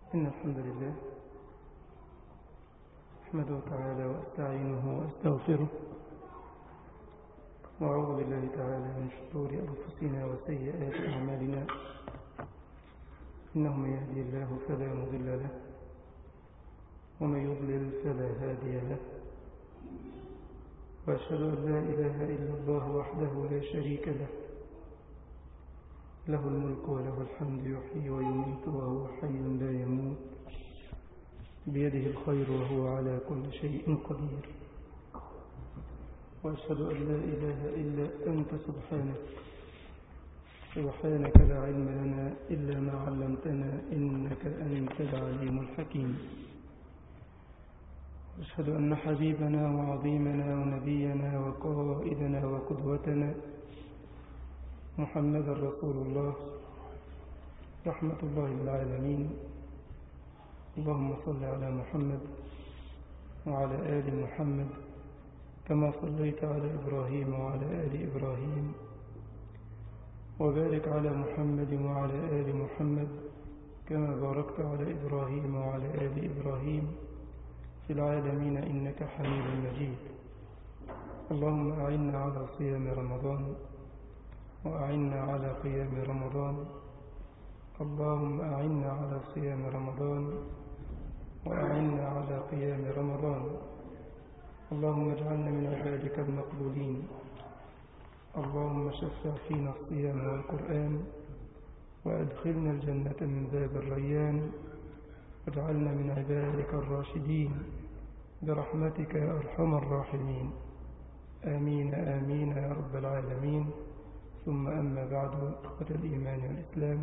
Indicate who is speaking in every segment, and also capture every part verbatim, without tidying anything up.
Speaker 1: إن الحمد لله أحمده تعالى وأستعينه وأستغفره وأعوذ بالله تعالى من شرور أنفسنا وسيئات أعمالنا، إنه من يهدي الله فلا مضل له ومن يضلل فلا هادي له، وأشهد أن لا إله إلا الله وحده لا شريك له، له الملك وله الحمد يحيي ويميت وهو حي لا يموت، بيده الخير وهو على كل شيء قدير. وأشهد أن لا إله إلا أنت سبحانك سبحانك لا علم لنا إلا ما علمتنا إنك أنت العليم الحكيم. وأشهد أن حبيبنا وعظيمنا ونبينا وقائدنا وقدوتنا محمد رسول الله رحمة الله للعالمين. اللهم صل على محمد وعلى آل محمد كما صليت على إبراهيم وعلى آل إبراهيم، وبارك على محمد وعلى آل محمد كما باركت على إبراهيم وعلى آل إبراهيم في العالمين إنك حميد مجيد. اللهم أعنا على صيام رمضان وأعنا على قيام رمضان. اللهم أعنا على صيام رمضان وأعنا على قيام رمضان. اللهم اجعلنا من عبادك المقبولين. اللهم شفع فينا الصيام والقرآن وأدخلنا الجنة من باب الريان، واجعلنا من عبادك الراشدين برحمتك يا أرحم الراحمين. آمين آمين يا رب العالمين. ثم أما بعد، أخوة الإيمان والإسلام،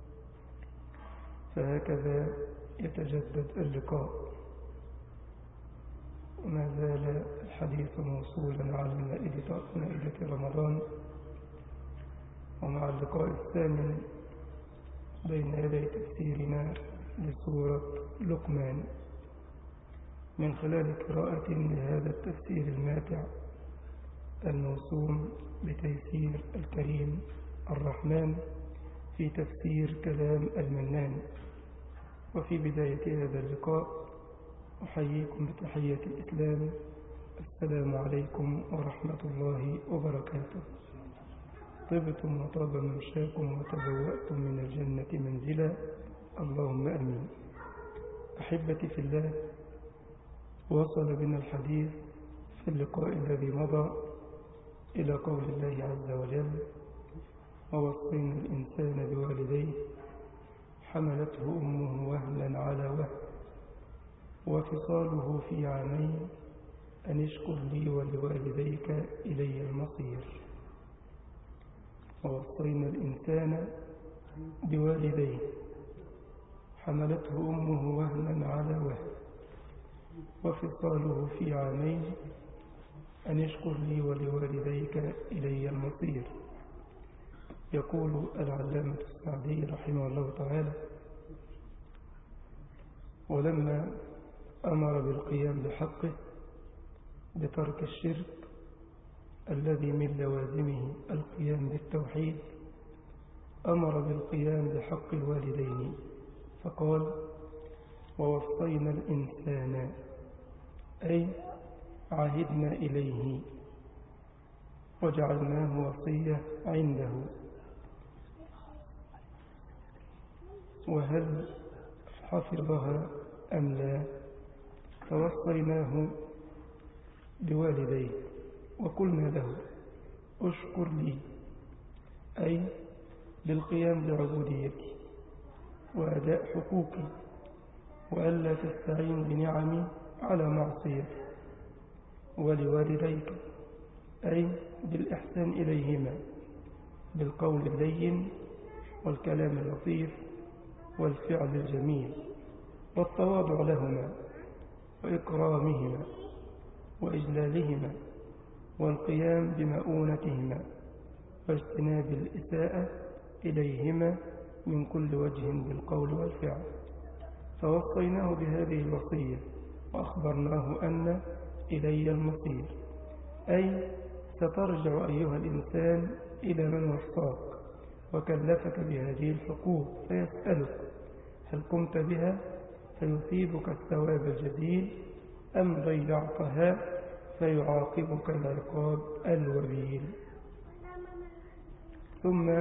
Speaker 1: فهكذا يتجدد اللقاء، وما زال الحديث موصولا على مائدة مائدة رمضان، ومع اللقاء الثامن بين يدي تفسيرنا لسورة لقمان من خلال قراءة لهذا التفسير الماتع الموسوم بتيسير الكريم الرحمن في تفسير كلام المنان. وفي بداية هذا اللقاء أحييكم بتحية الإسلام، السلام عليكم ورحمة الله وبركاته. طبتم وطاب ممشاكم وتبوأتم من الجنة منزلا، اللهم أمين. أحبتي في الله، وصل بنا الحديث في اللقاء الذي مضى إلى قول الله عز وجل: ووصينا الإنسان بوالديه حملته أمه وهنا على وهن وفصاله في عامين أن اشكر لي ولوالديك إلي المصير. ووصينا الإنسان بوالديه حملته أمه وهنا على وهن وفصاله في عامين أن اشكر لي ولوالديك إلي المصير. يقول العلامة السعدي رحمه الله تعالى: ولما أمر بالقيام بحقه بترك الشرك الذي من لوازمه القيام بالتوحيد، أمر بالقيام بحق الوالدين فقال: ووصينا الإنسان، أي عهدنا إليه وجعلناه وصية عنده. وهل حفظها أم لا؟ فوصيناه بوالديه وقلنا له: اشكر لي، أي بالقيام بعبوديتي وأداء حقوقي، وألا تستعين بنعمي على معصيتي. ولوالديك، أي بالإحسان إليهما بالقول اللين والكلام اللطيف والفعل الجميل والتواضع لهما وإكرامهما وإجلالهما والقيام بمؤونتهما واجتناب الإساءة إليهما من كل وجه بالقول والفعل. فوصيناه بهذه الوصية وأخبرناه أن إلي المصير، أي سترجع أيها الإنسان إلى من وصاك وكلفك بهذه الحقوق فيسألك: هل قمت بها فيثيبك الثواب الجزيل أم ضيعتها فيعاقبك العقاب الوبيل. ثم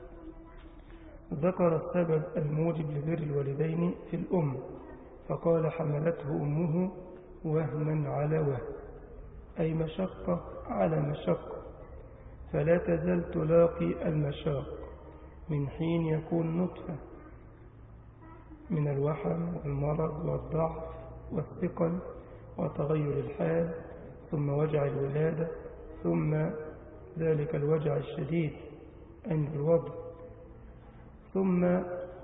Speaker 1: ذكر السبب الموجب لبر الوالدين في الأم، فقال حملته أمه وهنا على وهن، أي مشقة على مشقة، فلا تزال تلاقي المشاق من حين يكون نطفة من الوحم والمرض والضعف والثقل وتغير الحال، ثم وجع الولادة، ثم ذلك الوجع الشديد عند الوضع، ثم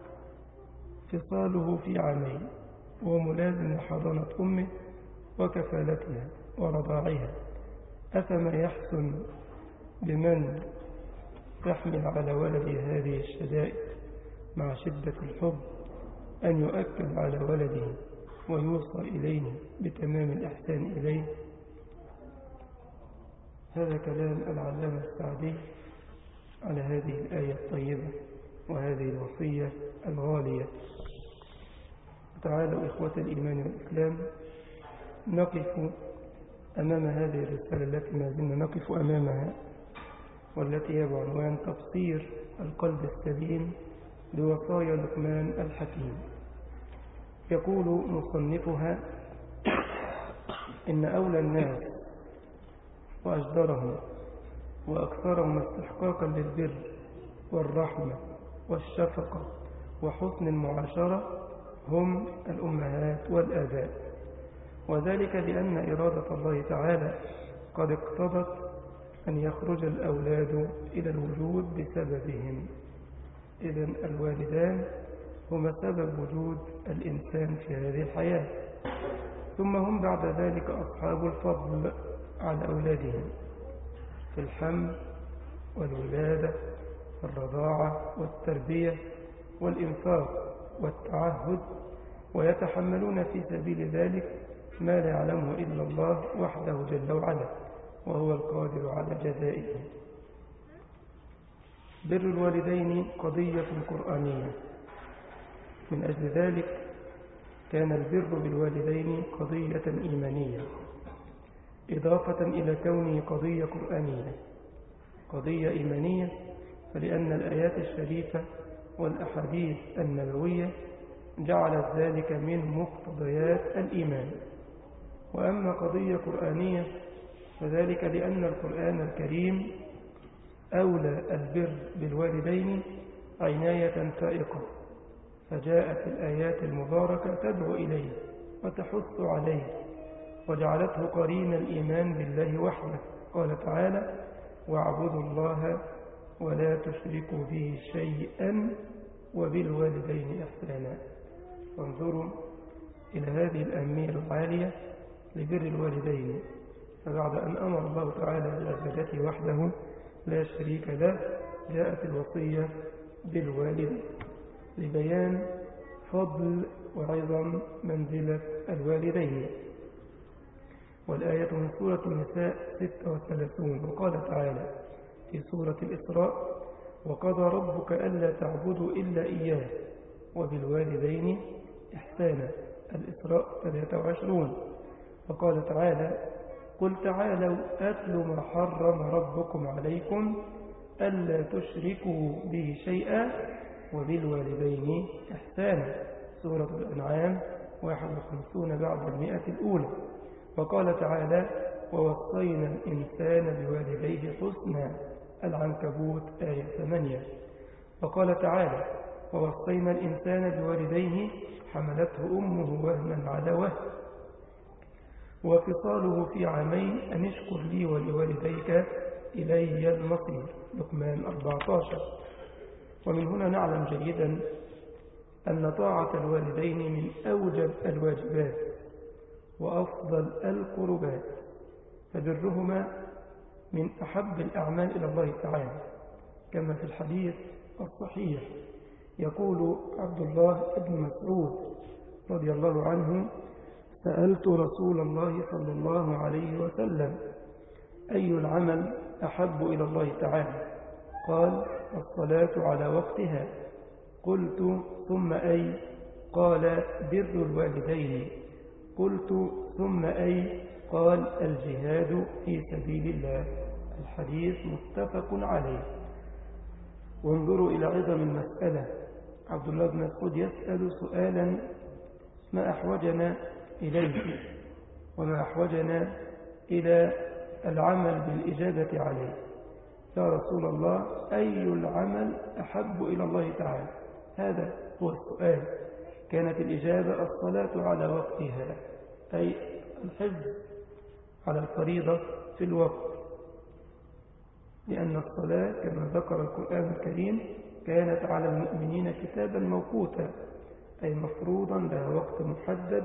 Speaker 1: فصاله في عامين وهو ملازم لحضانة أمه وكفالتها ورضاعها. أفما يحسن بمن تحمل على ولده هذه الشدائد مع شدة الحب أن يؤكد على ولده ويوصى إليه بتمام الإحسان إليه؟ هذا كلام العلامة السعدي على هذه الآية الطيبة وهذه الوصية الغالية. تعالوا إخوة الإيمان والإسلام نقف أمام هذه الرسالة التي ما زلنا نقف أمامها، والتي هي بعنوان تبصير القلب السليم بوصايا لقمان الحكيم. يقول مصنفها: إن أولى الناس وأجدرهم وأكثرهم استحقاقا للبر والرحمة والشفقة وحسن المعاشرة هم الأمهات والآباء، وذلك لأن إرادة الله تعالى قد اقتضت أن يخرج الأولاد إلى الوجود بسببهم. إذن الوالدان هما سبب وجود الإنسان في هذه الحياة، ثم هم بعد ذلك أصحاب الفضل على أولادهم في الحمل والولادة والرضاعة والتربية والإنفاق والتعهد، ويتحملون في سبيل ذلك ما لا يعلمه إلا الله وحده جل وعلا، وهو القادر على جزائه. بر الوالدين قضية قرآنية، من أجل ذلك كان البر بالوالدين قضية إيمانية إضافة إلى كونه قضية قرآنية. قضية إيمانية فلأن الآيات الشريفة والأحاديث النبوية جعلت ذلك من مقتضيات الإيمان. وأما قضية قرآنية فذلك لأن القرآن الكريم أولى البر بالوالدين عناية فائقة، فجاءت الآيات المباركة تدعو إليه وتحث عليه، وجعلته قرين الإيمان بالله وحده. قال تعالى: واعبدوا الله ولا تشركوا به شيئا وبالوالدين إحسانا. وانظروا إلى هذه الأهمية العالية لبر الوالدين، فبعد أن أمر الله تعالى بعبادته وحده لا شريك له جاءت الوصية بالوالد لبيان فضل وعظم منزلة الوالدين. والآية من سورة النساء ستة وثلاثون، وقال تعالى في سورة الإسراء: وقضى ربك ألا تعبدوا إلا إياه وبالوالدين إحسانا. الإسراء ثلاثة وعشرون. وقال تعالى: قل تعالوا أتل ما حرم ربكم عليكم ألا تشركوا به شيئا وبالوالدين إحسانا. سورة الأنعام واحد وخمسون بعد المئة الأولى. وقال تعالى: ووصينا الإنسان بوالديه حسنا. العنكبوت آية ثمانية. وقال تعالى: ووصينا الإنسان بوالديه حملته أمه وهنا على وهن وفصاله في عامين أن اشكر لي ولوالديك إلي المصير. لقمان أربعة عشر. ومن هنا نعلم جيدا أن طاعة الوالدين من أوجب الواجبات وأفضل القربات، فبرهما من أحب الأعمال إلى الله تعالى، كما في الحديث الصحيح يقول عبد الله بن مسعود رضي الله عنه: سألت رسول الله صلى الله عليه وسلم: أي العمل أحب إلى الله تعالى؟ قال: الصلاة على وقتها. قلت: ثم أي؟ قال بر الوالدين. قلت ثم أي؟ قال الجهاد في سبيل الله. الحديث متفق عليه. وانظروا إلى عظم المسألة. عبد الله بن مسعود يسأل سؤالا ما أحوجنا إليه وما أحوجنا إلى العمل بالإجابة عليه. يا رسول الله أي العمل أحب إلى الله تعالى؟ هذا هو السؤال. كانت الإجابة الصلاة على وقتها، أي الحفظ على الفريضة في الوقت، لأن الصلاة كما ذكر القرآن الكريم كانت على المؤمنين كتابا موقوتا، أي مفروضا لها وقت محدد،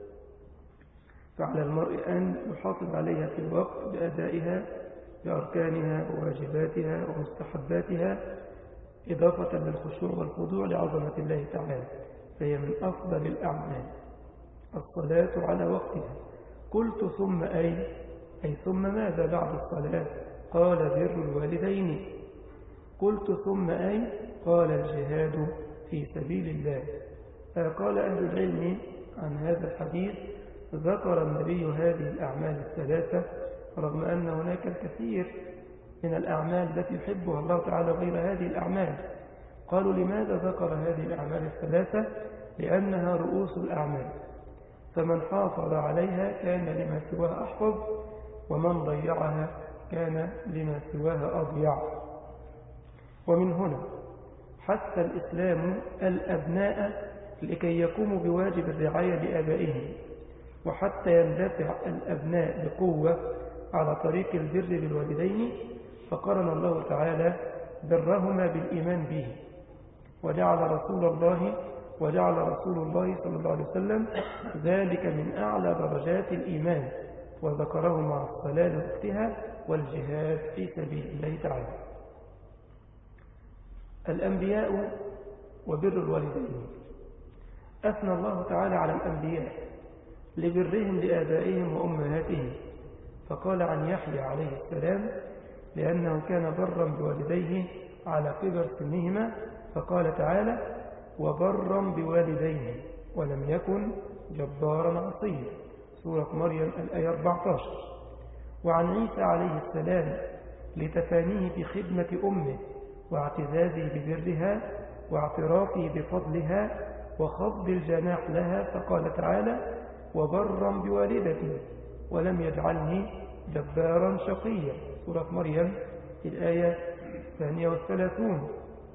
Speaker 1: فعلى المرء أن يحافظ عليها في الوقت بأدائها بأركانها وواجباتها ومستحباتها، إضافة للخشوع والخضوع لعظمة الله تعالى، فهي من أفضل الأعمال الصلاة على وقتها. قلت ثم أي؟ أي ثم ماذا بعد الصلاة؟ قال بر الوالدين. قلت ثم أي؟ قال الجهاد في سبيل الله. قال أهل العلم عن هذا الحديث ذكر النبي هذه الأعمال الثلاثة رغم أن هناك الكثير من الأعمال التي يحبها الله تعالى غير هذه الأعمال. قالوا لماذا ذكر هذه الأعمال الثلاثة؟ لأنها رؤوس الأعمال، فمن حافظ عليها كان لما سواها أحفظ، ومن ضيعها كان لما سواها أضيع. ومن هنا حث الإسلام الأبناء لكي يقوموا بواجب الرعاية لآبائهم، وحتى يندفع الأبناء بقوة على طريق البر بالوالدين، فقرن الله تعالى برهما بالإيمان به، وجعل رسول الله وجعل رسول الله صلى الله عليه وسلم ذلك من أعلى درجات الإيمان، وذكره مع الصلاة لوقتها والجهاد في سبيل الله تعالى. الأنبياء وبر الوالدين. أثنى الله تعالى على الأنبياء لبرهم لآبائهم وأمهاتهم، فقال عن يحيى عليه السلام لأنه كان برا بوالديه على كبر سنهما، فقال تعالى وبرا بوالديه ولم يكن جبارا عصيا، سورة مريم الآية أربعة عشر. وعن عيسى عليه السلام لتفانيه بخدمة أمه واعتزازه ببرها واعترافه بفضلها وخفض الجناح لها، فقال تعالى وبرا بوالدتي ولم يجعلني جبارا شقيا، سورة مريم الآية الثانية والثلاثون.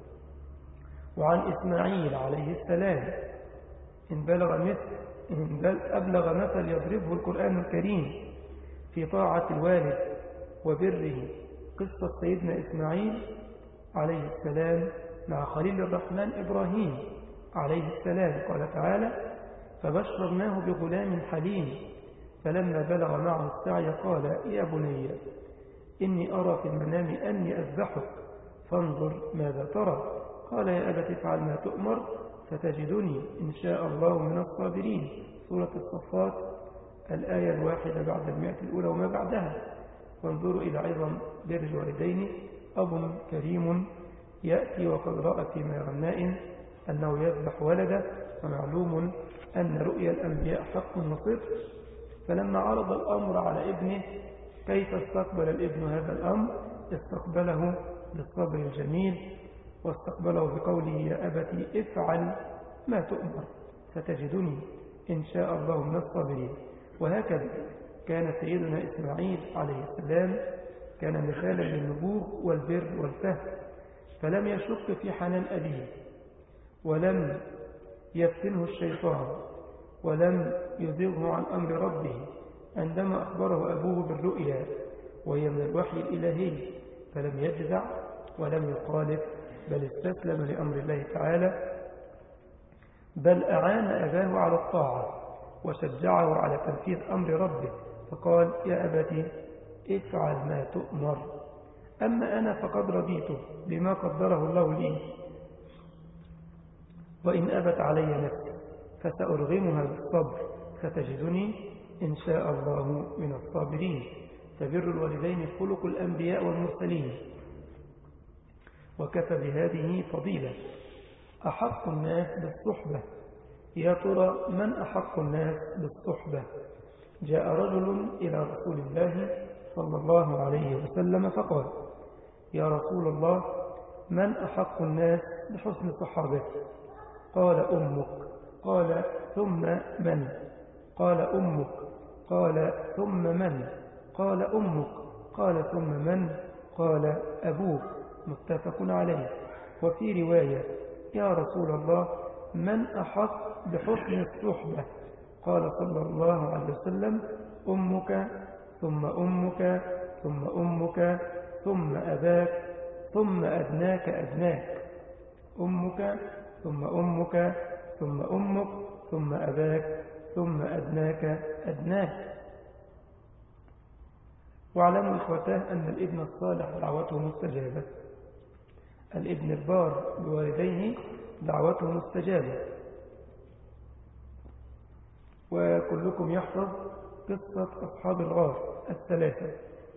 Speaker 1: وعن إسماعيل عليه السلام إن بلغ مثل إن أبلغ مثل يضربه القرآن الكريم في طاعة الوالد وبره، قصة سيدنا إسماعيل عليه السلام مع خليل الرحمن إبراهيم عليه السلام. قال تعالى فبشرناه بغلام حليم فلما بلغ معه السعي قال يا بني إني أرى في المنام أني أذبحك فانظر ماذا ترى؟ قال يا أبت افعل ما تؤمر فتجدني إن شاء الله من الصابرين، سورة الصفات الآية الواحدة بعد المئة الأولى وما بعدها. وانظروا إلى عظم بر الوالدين. أب كريم يأتي وقد رأى فيما يرى النائم أنه يذبح ولده، ومعلوم أن رؤيا الأنبياء حق وصدق، فلما عرض الأمر على ابنه كيف استقبل الابن هذا الأمر؟ استقبله بالصبر الجميل، واستقبله بقوله يا أبتي افعل ما تؤمر ستجدني إن شاء الله من الصابرين. وهكذا كان سيدنا إسماعيل عليه السلام كان مثالا للنبوغ والبر والفهم، فلم يشك في حنان أبيه، ولم يفتنه الشيطان، ولم يزغه عن أمر ربه عندما أخبره أبوه بالرؤيا وهي من الوحي الإلهي، فلم يجزع ولم يخالف، بل استسلم لأمر الله تعالى، بل أعان أباه على الطاعة وشجعه على تنفيذ أمر ربه، فقال يا أبتي افعل ما تؤمر، أما أنا فقد رضيت بما قدره الله لي، وإن أبت علي نفسي فسأرغمها بالصبر فتجدني إن شاء الله من الصابرين. فبر الوالدين خلق الأنبياء والمرسلين، وكفى بهذه فضيلة. أحق الناس بالصحبة يا ترى من أحق الناس بالصحبة؟ جاء رجل إلى رسول الله صلى الله عليه وسلم فقال: يا رسول الله، من أحق الناس بحسن صحابتي؟ قال: أمك. قال: ثم من؟ قال: أمك. قال: ثم من؟ قال: أمك. قال: ثم من؟ قال: أبوك. متفق عليه. وفي رواية: يا رسول الله، من أحق بحسن الصحبة؟ قال صلى الله عليه وسلم: أمك، ثم أمك، ثم أمك، ثم أباك، ثم أدناك أدناك. أمك، ثم أمك، ثم أمك، ثم أباك، ثم أدناك أدناك. واعلموا إخوتاه أن الابن الصالح دعوته مستجابة. الابن البار بوالديه دعوته مستجابة. وكلكم يحفظ قصة أصحاب الغار الثلاثة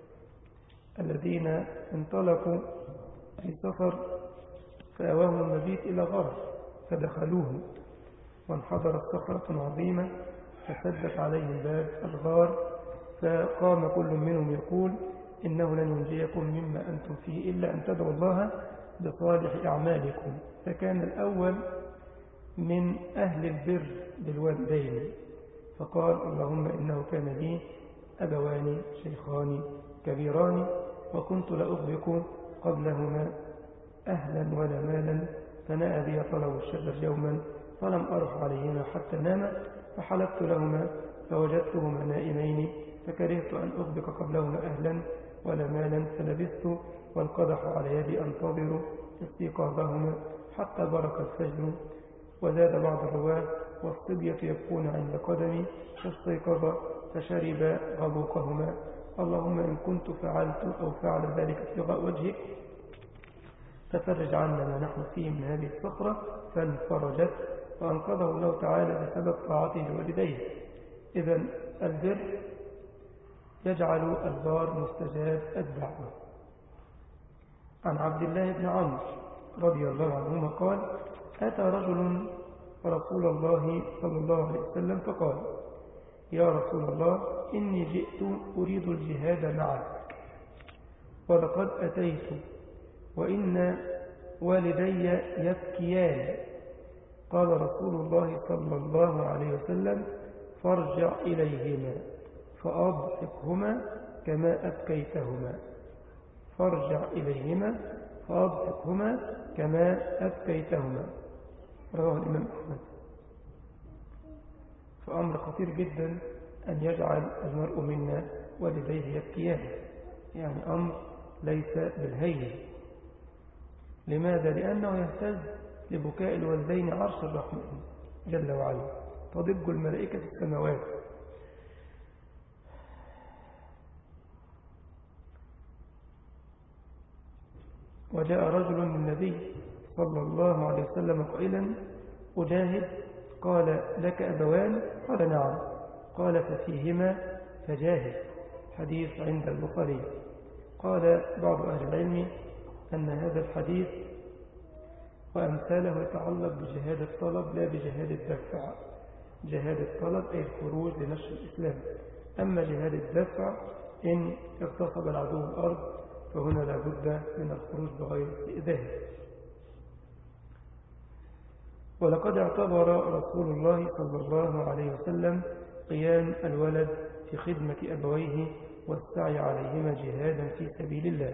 Speaker 1: الذين انطلقوا في سفر فأواهم المبيت إلى غار فدخلوه، وانحدرت صخرة عظيمة فسدت عليهم باب الغار، فقام كل منهم يقول: إنه لن ينجيكم مما أنتم فيه إلا أن تدعوا الله بصالح أعمالكم. فكان الأول من أهل البر بالوالدين، فقال: اللهم إنه كان لي أبوان شيخان كبيران، وكنت لأغبق قبلهما أهلا ولا مالا، فنأى بي طلب الشجر يوما فلم أرح عليهما حتى ناما، فحلفت لهما فوجدتهما نائمين، فكرهت أن أغبق قبلهما أهلا ولا مالا، فلبثت والقدح على يدي أنتظر استيقاظهما حتى برك الفجر. وزاد بعض الرواه: والصبية يبكون عند قدمي، فاستيقظ فشرب غبوقهما. اللهم إن كنت فعلت أو فعل ذلك ابتغاء وجهك ففرج عنا ما نحن فيه من هذه الصخرة، فانفرجت، فأنقذه الله تعالى بسبب طاعته لوالديه. إذن البر يجعل البار مستجاب الدعوة. عن عبد الله بن عمرو رضي الله عنهما قال: أتى رجل رسول الله صلى الله عليه وسلم فقال: يا رسول الله، إني جئت أريد الجهاد معك، ولقد أتيت وإن والدي يبكيان. قال رسول الله صلى الله عليه وسلم: فارجع إليهما فأضحكهما كما أبكيتهما. فارجع إليهما فأضحكهما كما أبكيتهما. رواه الإمام أحمد. فأمر خطير جدا أن يجعل المرء منا والديه يبكيان، يعني أمر ليس بالهين. لماذا؟ لأنه يهتز لبكاء الوالدين عرش الرحمن جل وعلا، تضج الملائكة في السماوات. وجاء رجل من النبي صلى الله عليه وسلم قائلا: أجاهد؟ قال: لك أبوان؟ قال: نعم. قال: ففيهما فجاهد. حديث عند البخاري. قال بعض أهل العلم أن هذا الحديث وأمثاله يتعلق بجهاد الطلب لا بجهاد الدفع. جهاد الطلب أي الخروج لنشر الإسلام، أما جهاد الدفع إن اغتصب العدو الأرض فهنا لا بد من الخروج بغير استئذان. ولقد اعتبر رسول الله صلى الله عليه وسلم قيام الولد في خدمة أبويه والسعي عليهما جهادا في سبيل الله.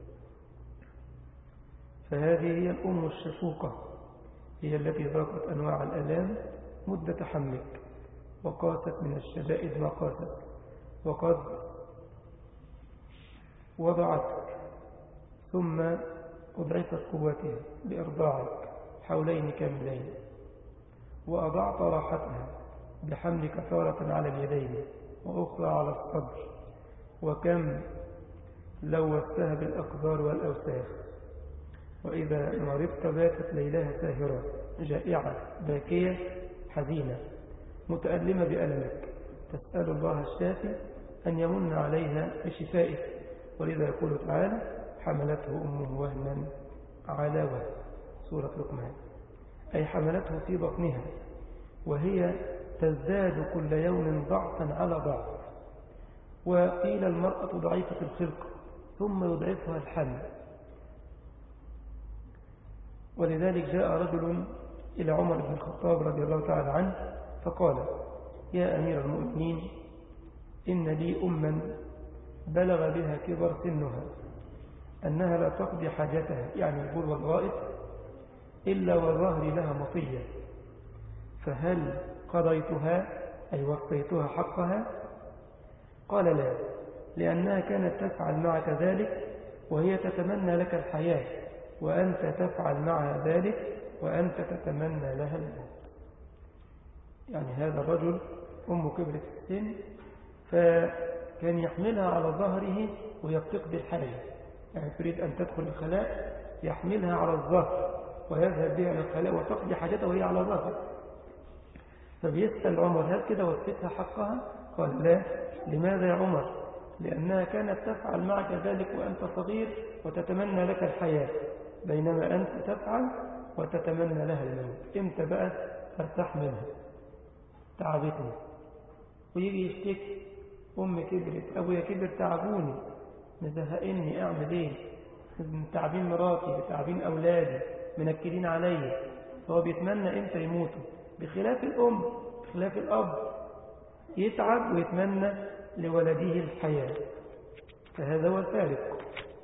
Speaker 1: فهذه هي الأم الشفوقة، هي التي ذاقت أنواع الآلام مدة حملك، وقاست من الشدائد ما قاست، وقد وضعتك ثم أضعفت قوتها بإرضاعك حولين كاملين، وأضعت راحتها بحملك تارة على اليدين وأخرى على الصدر، وكم لوثتها بالأقدار والأوساخ، وإذا مرضت باتت ليلها ساهرة جائعة باكية حزينة متألمة بألمك، تسأل الله الشافي أن يمن عليها بشفائه. ولذا يقول تعالى: حملته أمه وهنا على وهن، سورة لقمان، أي حملته في بطنها وهي تزداد كل يوم ضعفا على ضعف. وقيل المرأة ضعيفة الخلق ثم يضعفها الحمل. ولذلك جاء رجل إلى عمر بن الخطاب رضي الله تعالى عنه فقال: يا أمير المؤمنين، إن لي أما بلغ بها كبر سنها أنها لا تقضي حاجتها، يعني البول والغائط، إلا وظهري لها مطية، فهل قضيتها أي وفيتها حقها؟ قال: لا، لأنها كانت تفعل معك ذلك وهي تتمنى لك الحياة، وأنت تفعل معها ذلك وأنت تتمنى لها الموت. يعني هذا الرجل أمه كبرت في السن، فكان يحملها على ظهره وهي بتقضي الحاجة، يعني تريد أن تدخل الخلاء يحملها على الظهر ويذهب بها إلى الخلاء وتقضي حاجتها وهي على ظهر. فبيسأل عمر: هل كده وفيتها حقها؟ قال: لا. لماذا يا عمر؟ لأنها كانت تفعل معك ذلك وأنت صغير وتتمنى لك الحياة، بينما أنت تفعل وتتمنى لها الموت. إمتى بقى ارتاح منها؟ تعبتني. ويجي يشتكي: أم كبرت، أبويا كبر، تعبوني، مزهقني، أعمل إيه؟ من تعبين مراتي، بتعبين أولادي، منكدين علي. فهو بيتمنى إمتى يموتوا، بخلاف الأم، بخلاف الأب، يتعب ويتمنى لولده الحياة. فهذا هو الفارق.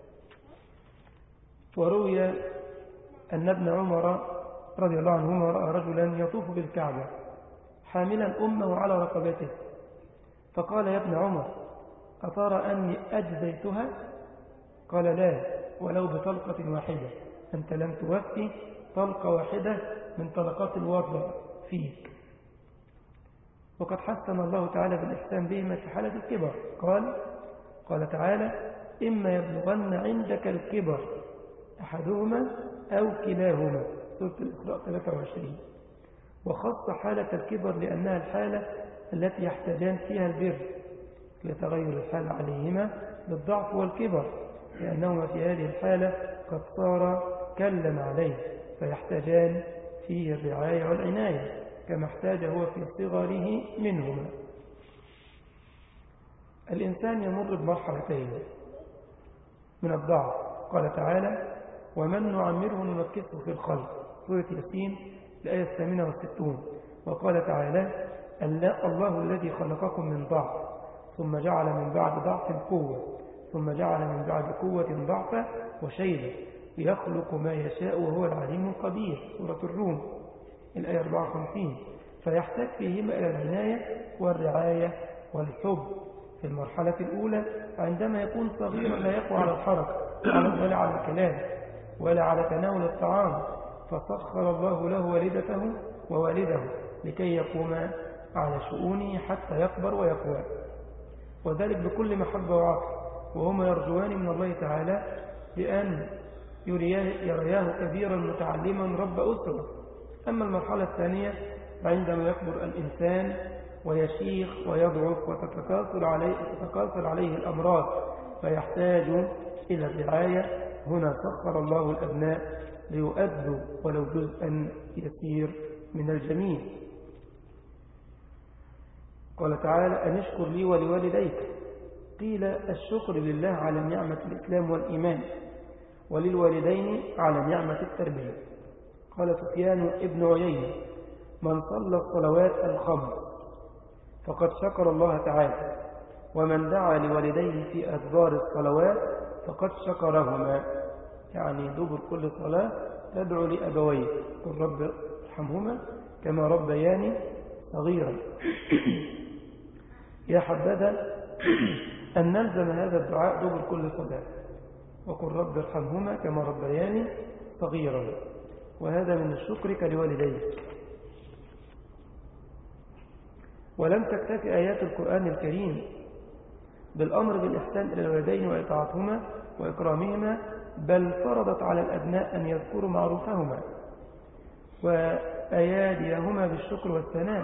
Speaker 1: وروي أن ابن عمر رضي الله عنهما رأى رجلا يطوف بالكعبة حاملا أمه على رقبته، فقال: يا ابن عمر، أترى أني أجزيتها؟ قال: لا، ولو بطلقة واحدة، أنت لم توفي طلقة واحدة من طلقات الوضع فيك. وقد حسن الله تعالى بالإحسان بهما في حالة الكبر. قال قال تعالى: إما يبلغن عندك الكبر أحدهما أو كلاهما، سورة الإسراء ثلاثة وعشرين. وخص حالة الكبر لأنها الحالة التي يحتاجان فيها البر، لتغير الحال عليهما بالضعف والكبر، لأنهما في هذه الحالة قد صار كلا عليه، فيحتاجان فيه الرعاية والعناية كما احتاج هو في صغره منهما. الإنسان يمر بمرحلتين من الضعف. قال تعالى: ومن نعمره نمكسه في الخلق، سورة ياسين الآية الثامنة والستون. وقال تعالى: الله الذي خلقكم من ضعف ثم جعل من بعد ضعف قوة ثم جعل من بعد قوة ضعفا وشيبة يخلق ما يشاء وهو العليم القدير، سورة الروم الآية أربعة وخمسين. فيحتاج فيهما إلى العناية والرعاية والحب في المرحلة الأولى، عندما يكون صغيرا لا يقوى على الحركة ولا على الكلام ولا على تناول الطعام، فسخر الله له والدته ووالده لكي يقوما على شؤونه حتى يكبر ويقوى، وذلك بكل محبة وعطف، وهما يرجوان من الله تعالى بأن يرياه كبيرا متعلما رب أسرة. أما المرحلة الثانية عندما يكبر الإنسان ويشيخ ويضعف وتتكاثر عليه, تتكاثر عليه الأمراض فيحتاج إلى الرعاية، هنا سخر الله الأبناء ليؤدوا ولو جزءا يسير من الجميع. قال تعالى: أن اشكر لي ولوالديك. قيل: الشكر لله على نعمة الإسلام والإيمان، وللوالدين على نعمة التربية. قال سفيان ابن عيينة: من صلى الصلوات الخمس فقد شكر الله تعالى، ومن دعا لوالديه في أدبار الصلوات فقد شكرهما. يعني دبر كل صلاة تدعو لأبويه، قل رب ارحمهما كما ربياني صغيرا. يا حبذا أن نلزم هذا الدعاء دبر كل صلاة، وقل رب ارحمهما كما ربياني صغيرا، وهذا من شكرك لوالديك. ولم تكتفي آيات القرآن الكريم بالأمر بالإحسان إلى الوالدين وإطاعتهما وإكرامهما، بل فرضت على الأبناء أن يذكروا معروفهما وأياديهما بالشكر والثناء،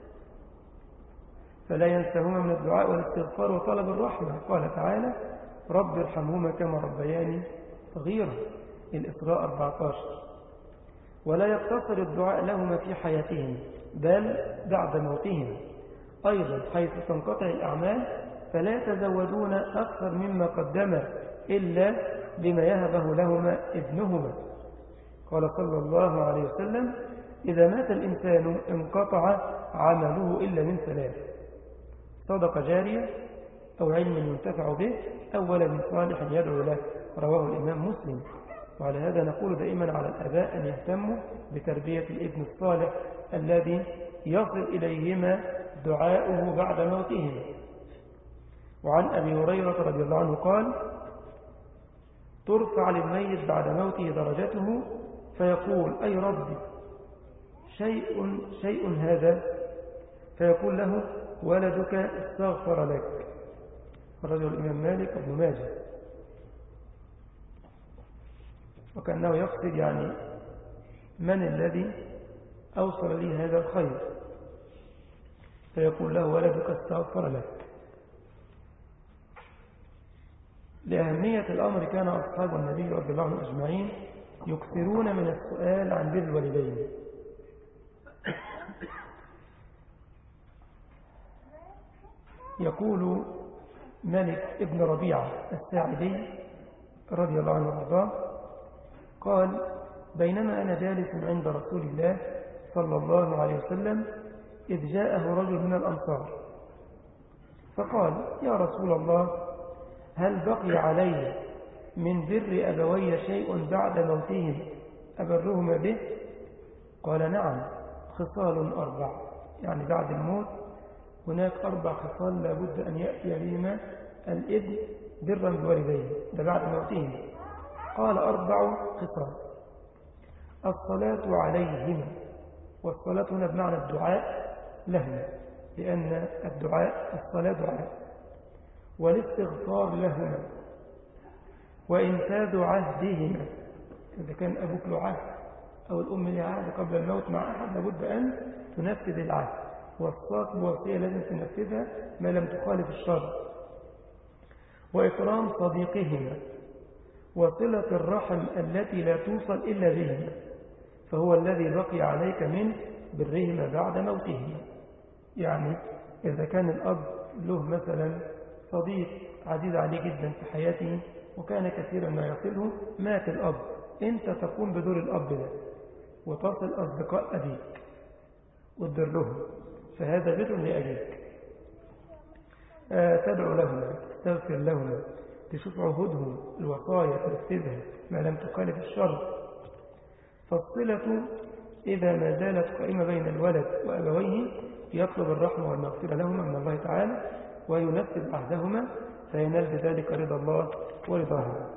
Speaker 1: فلا ينساهما من الدعاء والاستغفار وطلب الرحمة. قال تعالى: رب ارحمهما كما ربياني صغيرا، الإسراء أربعة عشر. ولا يقتصر الدعاء لهما في حياتهم بل بعد موتهم أيضا، حيث تنقطع الأعمال فلا يتزودون أكثر مما قدم إلا بما يهبه لهما ابنهما. قال صلى الله عليه وسلم: إذا مات الإنسان انقطع عمله إلا من ثلاث: صدقة جارية، أو علم ينتفع به، أو ولد صالح يدعو له. رواه الإمام مسلم. وعلى هذا نقول دائما على الآباء أن يهتموا بتربية الابن الصالح الذي يصل إليهما دعاؤه بعد موتهم. وعن أبي هريرة رضي الله عنه قال: ترفع للميت بعد موته درجته فيقول: أي ربي، شيء شيء هذا؟ فيقول له: ولدك استغفر لك. الرجل الإمام مالك بن ماجه. وكأنه يقصد يعني من الذي أوصل لي هذا الخير، فيقول له: ولدك استغفر لك. لأهمية الأمر كان أصحاب النبي رضي الله عنهم أجمعين يكثرون من السؤال عن بر الوالدين. يقول مالك ابن ربيعة الساعدي رضي الله عنه وارضاه قال: بينما أنا جالس عند رسول الله صلى الله عليه وسلم إذ جاءه رجل من الأنصار فقال: يا رسول الله، هل بقي علي من بر أبوي شيء بعد موتهم أبرهما به؟ قال: نعم، خصال أربع. يعني بعد الموت هناك أربع خصال لابد أن يأتي بهما الابن برا بوالديه، ده بعد موتهم. قال: أربع خصال: الصلاة عليهما، والصلاة هنا بمعنى الدعاء لهما، لأن الدعاء الصلاة دعاء، والاستغفار لهما، وإنفاذ عهدهما، إذا كان أبوك له عهد أو الأم لها عهد قبل الموت مع أحد لابد أن تنفذ العهد، والصاك بوصية لازم تنفذها ما لم تخالف الشرع، وإكرام صديقهما، وصلة الرحم التي لا توصل إلا بهما، فهو الذي بقي عليك من برهما بعد موتهما. يعني إذا كان الأب له مثلا صديق عزيز عليه جدا في حياته وكان كثيرا ما يصله، مات الأب، أنت تقوم بدور الأب ده وتصل أصدقاء أبيك وتدر لهم، فهذا بر لأبيك. آه تدعو لهم، تستغفر لهم، تشوف عهودهم، الوصايا تنفذها ما لم تخالف الشرع. فالصلة إذا ما زالت قائمة بين الولد وأبويه يطلب الرحمة والمغفرة لهما من الله تعالى وينفذ عهدهما، فينال بذلك رضا الله ورضاهما.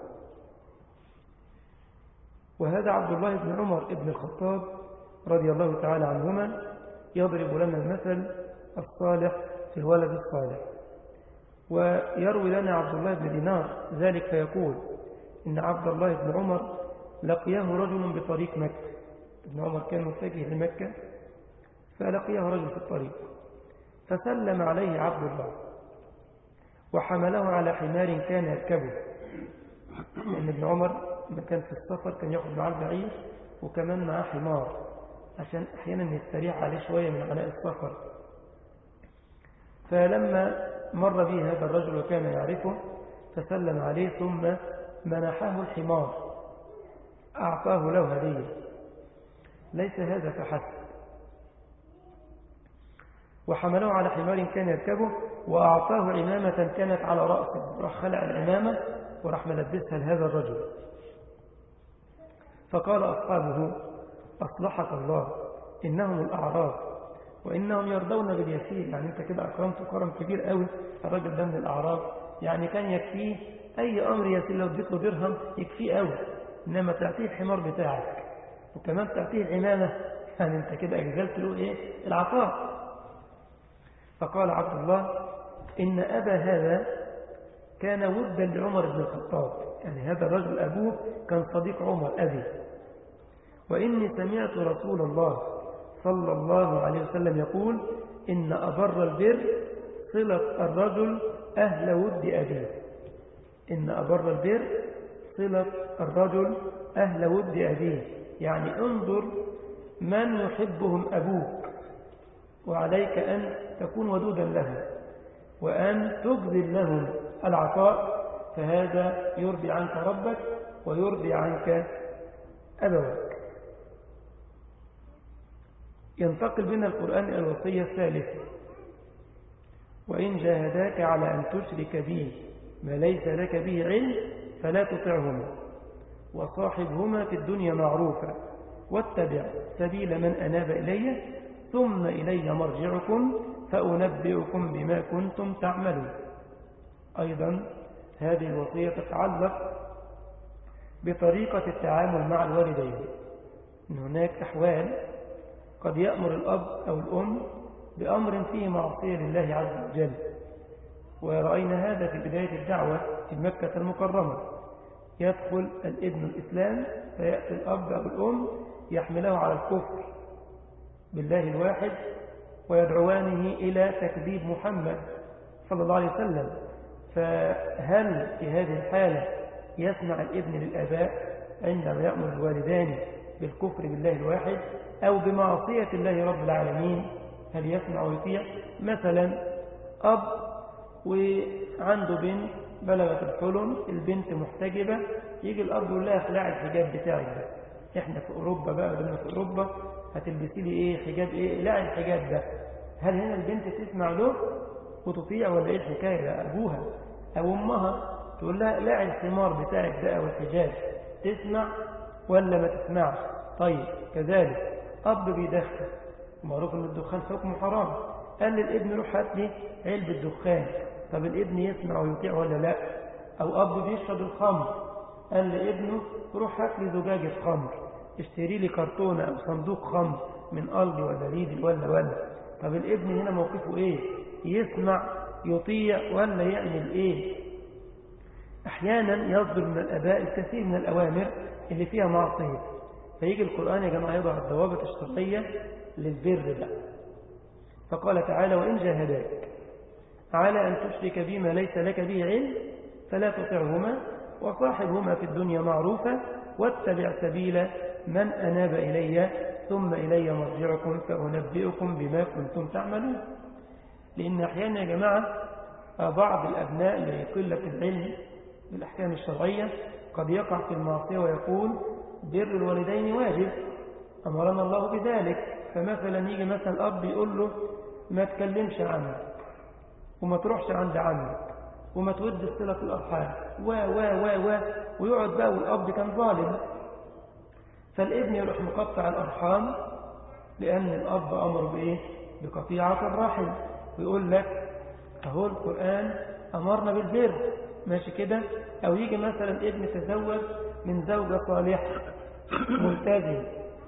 Speaker 1: وهذا عبد الله بن عمر بن الخطاب رضي الله تعالى عنهما يضرب لنا المثل الصالح في الولد الصالح. ويروي لنا عبد الله بن دينار ذلك فيقول: إن عبد الله بن عمر لقيه رجل بطريق مكة. ابن عمر كان متجه لمكة فلقيه رجل في الطريق فسلم عليه عبد الله وحمله على حمار كان يركبه، لأن ابن عمر لما كان في السفر كان يأخذ معه البعير وكمان معه حمار عشان أحيانا يستريح عليه شوية من عناء السفر. فلما مر به هذا الرجل وكان يعرفه فسلم عليه ثم منحه الحمار، أعطاه له هدية. ليس هذا فحسب، وحمله على حمار كان يركبه وأعطاه عمامة كانت على رأسه، راح خلع العمامة وراح ملبسها لهذا الرجل. فقال أصحابه: أصلحك الله، إنهم الأعراب وإنهم يرضون باليسير. يعني أنت كده أكرمت كرم كبير قوي، الرجل ده من الأعراب، يعني كان يكفيه أي أمر يسير، لو اديت له درهم يكفيه قوي، إنما تعطيه الحمار بتاعك وكمان تعطيه العمامة، يعني أنت كده أجزلت له إيه؟ العطاء. فقال عبد الله: إن أبا هذا كان ودا لعمر بن الخطاب، يعني هذا الرجل أبوه كان صديق عمر أبي، وإني سمعت رسول الله صلى الله عليه وسلم يقول: إن أبر البر صلة الرجل أهل ود أبيه. إن أبر البر صلة الرجل أهل ود أبيه، يعني انظر من يحبهم أبوك، وعليك أن تكون ودودا لهم وأن تبذل لهم العطاء، فهذا يرضي عنك ربك ويرضي عنك أبوك. ينتقل بنا القرآن إلى الوصية الثالثة: وإن جاهداك على أن تشرك بي ما ليس لك به علم فلا تطعهما وصاحبهما في الدنيا معروفا واتبع سبيل من أناب إلي ثم إلي مرجعكم فأنبئكم بما كنتم تعملون. أيضا هذه الوصية تتعلق بطريقة التعامل مع الوالدين. إن هناك أحوال قد يأمر الأب أو الأم بأمر فيه معصية لله عز وجل، ورأينا هذا في بداية الدعوة في مكة المكرمة. يدخل الابن الإسلام فيأتي الأب أو الأم يحمله على الكفر بالله الواحد ويدعوانه إلى تكذيب محمد صلى الله عليه وسلم. فهل في هذه الحالة يسمع الابن للآباء عندما يأمر الوالدان بالكفر بالله الواحد أو بمعصية الله رب العالمين؟ هل يسمع ويطيع؟ مثلا أب وعنده بنت بلغت الحلم، البنت محتجبة، يجي الأب يقول لها اخلعي الحجاب بتاعك ده، احنا في أوروبا بقى، بدنا في أوروبا هتلبسي لي ايه حجاب ايه، لا الحجاب ده. هل هنا البنت تسمع له وتطيع ولا ايه الحكاية؟ لا أبوها أو أمها تقول لها لا الحمار بتاعك ده أو الحجاب، تسمع ولا ما تسمعش؟ طيب كذلك أب بيدخن، معروف أن الدخان حكم حرام، قال للابن روح هات لي علبة دخان، طب الابن يسمع ويطيع ولا لا؟ أو أب بيشرب الخمر، قال لابنه روح هات لي زجاجة خمر، اشتري لي كرتونة أو صندوق خمر من ألدي ولا ليدي ولا ولا. طب الابن هنا موقفه إيه؟ يسمع يطيع ولا يعمل إيه؟ أحيانا يصدر من الآباء الكثير من الأوامر اللي فيها معصية، فيجي القرآن يا جماعة يضع الضوابط الشرعية للبر بقى. فقال تعالى: وإن جاهداك على أن تشرك بما ليس لك به علم فلا تطعهما وصاحبهما في الدنيا معروفا واتبع سبيل من أناب إلي ثم إلي مرجعكم فأنبئكم بما كنتم تعملون. لأن أحيانا يا جماعة بعض الأبناء اللي يقل في العلم بالأحكام الشرعية قد يقع في المعصية ويقول بر الوالدين واجب، أمرنا الله بذلك. فمثلا يجي مثلا الأب يقول له ما تكلمش عنك وما تروحش عند عمك وما تود الصلة في الأرحام و و و و ويقعد بقى، والأب كان ظالم، فالابن يروح مقطع الأرحام لأن الأب أمر بإيه؟ بقطيعة الرحم، ويقول لك أهو القرآن أمرنا بالبر، ماشي كده. أو يجي مثلا ابن تزوج من زوجة صالحة ملتزم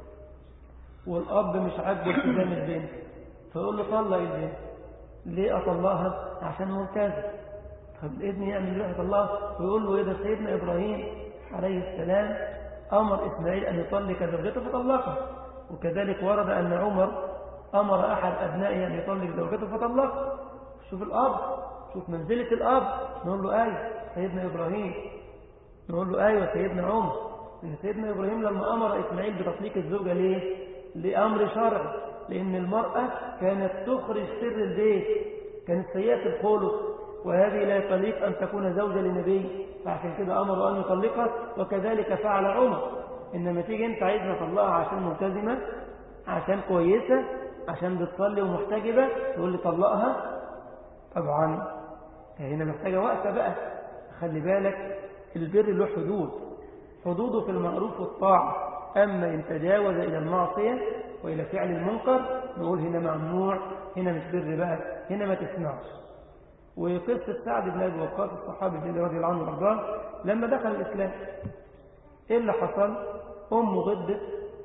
Speaker 1: والأب مش عاجبه التزام البنت، فيقول له طلق البنت. ليه أطلقها؟ عشان ملتزم. طب الابن يعمل له يطلقها ويقول له إيه ده؟ سيدنا إبراهيم عليه السلام أمر إسماعيل أن يطلق زوجته فطلقها، وكذلك ورد أن عمر أمر أحد أبنائه أن يطلق زوجته فطلقها. شوف الأب، شوف منزلة الأب. نقول له أيوة سيدنا إبراهيم، نقول له أيوة سيدنا عمر. إن سيدنا إبراهيم لما أمر إسماعيل بتطليق الزوجة ليه؟ لأمر شرعي، لأن المرأة كانت تخرج سر البيت، كانت سيئة الخلق، وهذه لا يطلق أن تكون زوجة لنبي، فعشان كده أمر أن يطلقها، وكذلك فعل عمر. إنما تيجي أنت عايزنا نطلقها عشان ملتزمة، عشان كويسة، عشان بتصلي ومحتجبة، تقول لي طلقها؟ طبعا هنا محتاجة وقت بقى. خلي بالك البر له حدود، حدوده في المعروف والطاعة. أما إن تجاوز إلى المعصية وإلى فعل المنكر نقول هنا ممنوع، هنا مش بر بقى، هنا ما تسمعش. وقصة سعد بن أبي وقاص الصحابي رضي الله عنه وارضاه لما دخل الإسلام، إيه اللي حصل؟ أمه غضبت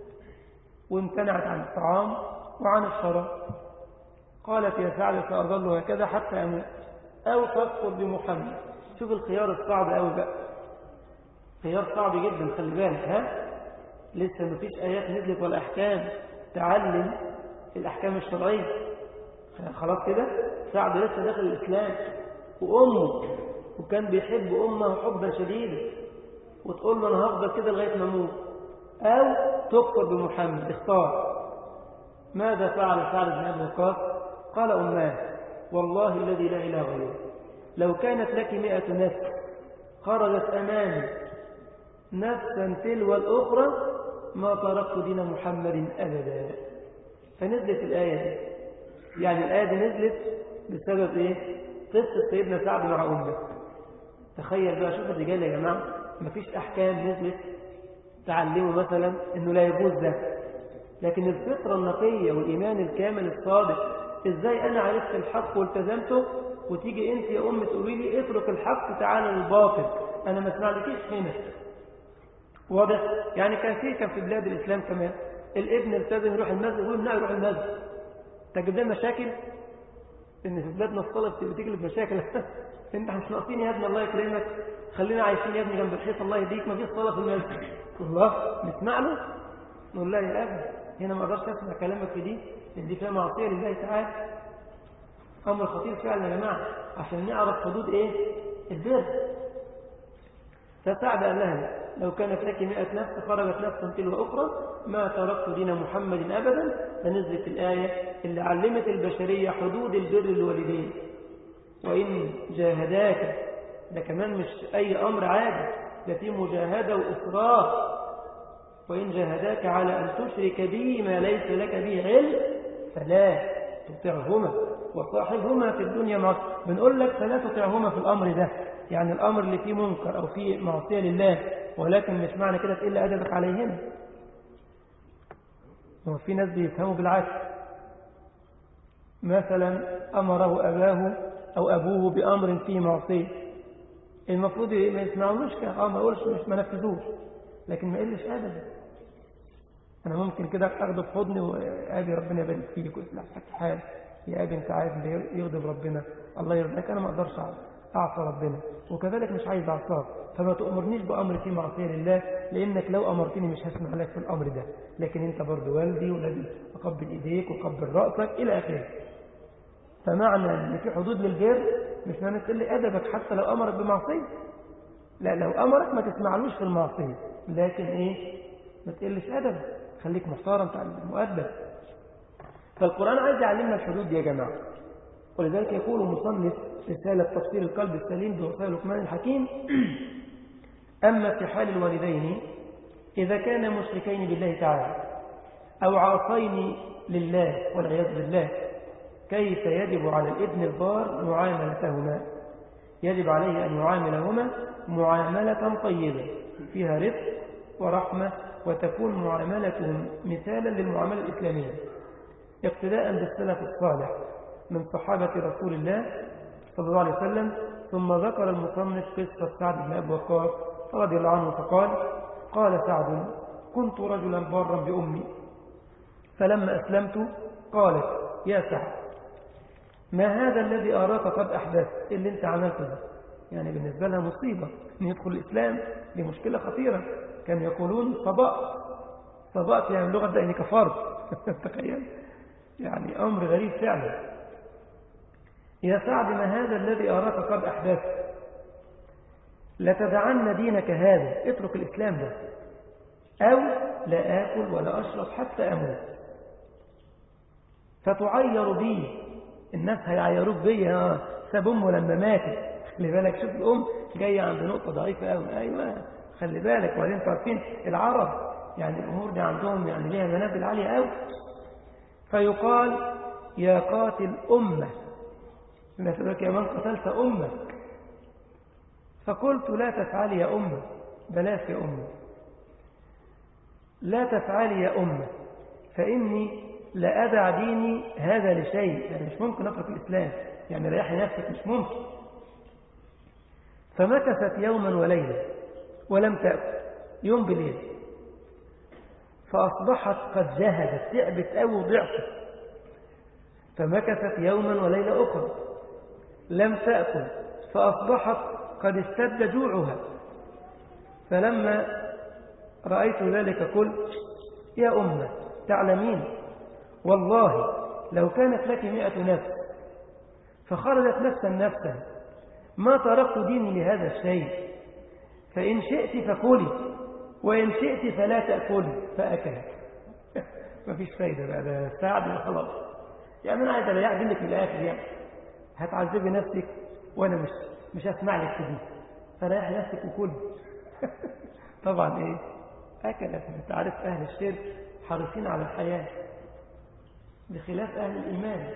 Speaker 1: وامتنعت عن الطعام وعن الشراب، قالت يا سعد سأظل هكذا حتى أموت أو تكفر بمحمد. شوف الخيار الصعب أوي بقى، خيار صعب جدا. خلي بالك، ها لسه مفيش آيات نزلت ولا أحكام تعلم الأحكام الشرعية، خلاص كده. سعد لسه داخل الإسلام وأمه، وكان بيحب أمه حبا شديدا، وتقول له أنا هفضل كده لغاية ما أموت أو تكفر بمحمد، اختار. ماذا فعل سعد بن أبي وقاص؟ قال أماه والله الذي لا إله غيره لو كانت لك مئة نفس خرجت أمامي نفسا تلو الأخرى ما تركت دين محمد أبدا. فنزلت الآية دي. يعني الآية دي نزلت بسبب إيه؟ قصة سيدنا سعد مع أمه. تخيل بقى، شوف الرجال يا جماعة، مفيش أحكام نزلت تعلموا مثلا إنه لا يجوز ده، لكن الفطرة النقية والإيمان الكامل الصادق. إزاي أنا عرفت الحق والتزمته وتيجي أنت يا أم تقولي لي اترك الحق تعالى للباطل؟ أنا ما اسمعلكيش هنا. واضح؟ يعني كان في كان في بلاد الإسلام كمان الابن التزم يروح المسجد ويقول لا يروح المسجد. تجد لنا مشاكل إن في بلادنا الصلاة بتجلب مشاكل. انت مش ناقصين يا ابني الله يكرمك، خلينا عايشين يا ابني جنب الحيط الله يهديك، ما فيش صلاة في المسجد. الله نسمع له؟ نقول لا يا ابني هنا ما اقدرش اسمع كلامك في دي، دي فيها معصيه لله تعالى. امر خطير فعلا يا جماعه، عشان نعرف حدود ايه البر. فسعد قال لها لو كانت لك مئة نفس خرجت نفس تلو اخرى ما تركت دين محمد ابدا. فنزلت الايه اللي علمت البشريه حدود البر للوالدين. وان جاهداك، ده كمان مش اي امر عادي، ده في مجاهده واصرار. وإن جاهداك على أن تشرك بي ما ليس لك به علم فلا تطعهما وصاحبهما في الدنيا معصية. بنقول لك فلا تطعهما في الأمر ده، يعني الأمر اللي فيه منكر أو فيه معصية لله، ولكن مش معنى كده تقل أدبك عليهما. وفي ناس بيفهموا بالعكس، مثلا أمره أباه أو أبوه بأمر فيه معصية، المفروض ما يسمعونوش كده، اه ما يقولش مش ما نفذوش، لكن ما يقلش أبدا. أنا ممكن كده أخده في حضني وأبي ربنا يبارك فيك ويصلح لك الحال، يا أبي أنت عارف ده يغضب ربنا، الله يرضيك، أنا ما أقدرش أعصى ربنا، وكذلك مش عايز أعصاك، فما تأمرنيش بأمر فيه معصية لله، لأنك لو أمرتني مش هسمع لك في الأمر ده، لكن أنت برضو والدي ولازم أقبل إيديك وأقبل رأسك إلى آخره. فمعنى أن في حدود للبر مش معنى تقل أدبك حتى لو أمرك بمعصية، لا، لو أمرك ما تسمعلوش في المعصية، لكن إيه ما تقلش أدبك، خليك محترم مؤدب. فالقرآن عايز يعلمنا الحدود دي يا جماعة. ولذلك يقول المصنف رسالة تفسير القلب السليم بوصايا لقمان الحكيم: أما في حال الوالدين إذا كان مشركين بالله تعالى أو عاصين لله والعياذ بالله، كيف يجب على الابن البار معاملتهما؟ يجب عليه أن يعاملهما معاملة طيبة فيها رفق ورحمة، وتكون معاملتهم مثالا للمعاملة الإسلامية اقتداء بالسلف الصالح من صحابة رسول الله صلى الله عليه وسلم. ثم ذكر المصنف قصة سعد بن أبي وقاص رضي الله عنه فقال: قال سعد: كنت رجلا بارا بأمي، فلما أسلمت قالت: يا سعد، ما هذا الذي أراك قد أحدثت؟ اللي انت عملته ده، يعني بالنسبة لها مصيبة أن يدخل الإسلام، دي مشكلة خطيرة. كانوا يقولون صبأت صبأت يعني اللغة ده يعني كفرت. تخيل، يعني أمر غريب فعلا. يا سعد، ما هذا الذي أراك قد أحدثت؟ لتدعن دينك هذا، اترك الإسلام ده، أو لا آكل ولا أشرب حتى أموت، فتعير بي، الناس هيعيروك بي، ساب أمه لما ماتت. خلي بالك، شوف الأم جاية عند نقطة ضعيفة أوي. أيوة خلي بالك، وبعدين عارفين العرب يعني الأمور دي عندهم يعني ليها منازل عالية أوي. فيقال: يا قاتل أمة، مثلك يا من قتلت أمك. فقلت: لا تفعلي يا أمة، بلاش يا أمة، لا تفعلي يا أمة، فإني لا أدع ديني هذا لشيء، يعني مش ممكن أترك الإسلام، يعني ريحي نفسك، مش ممكن. فمكثت يوما وليلة ولم تأكل، يوم بليل، فأصبحت قد جهدت، تعبت أو ضعفت. فمكثت يوما وليلة أخرى لم تأكل، فأصبحت قد اشتد جوعها. فلما رأيت ذلك قلت: يا أمة، تعلمين والله لو كانت لك مئة نفس فخرجت نفسا نفسا ما تركت ديني لهذا الشيء، فإن شئت فكلي وإن شئت فلا تأكل فأكلت. مفيش فايدة بقى، ده ساعد خلاص. يعني أنا عايز أريح منك من الآخر، يعني هتعذبي نفسك وأنا مش مش هسمع لك كده، فريح نفسك وكل. طبعا إيه أكلت. أنت عارف أهل الشرك حريصين على الحياة بخلاف أهل الإيمان.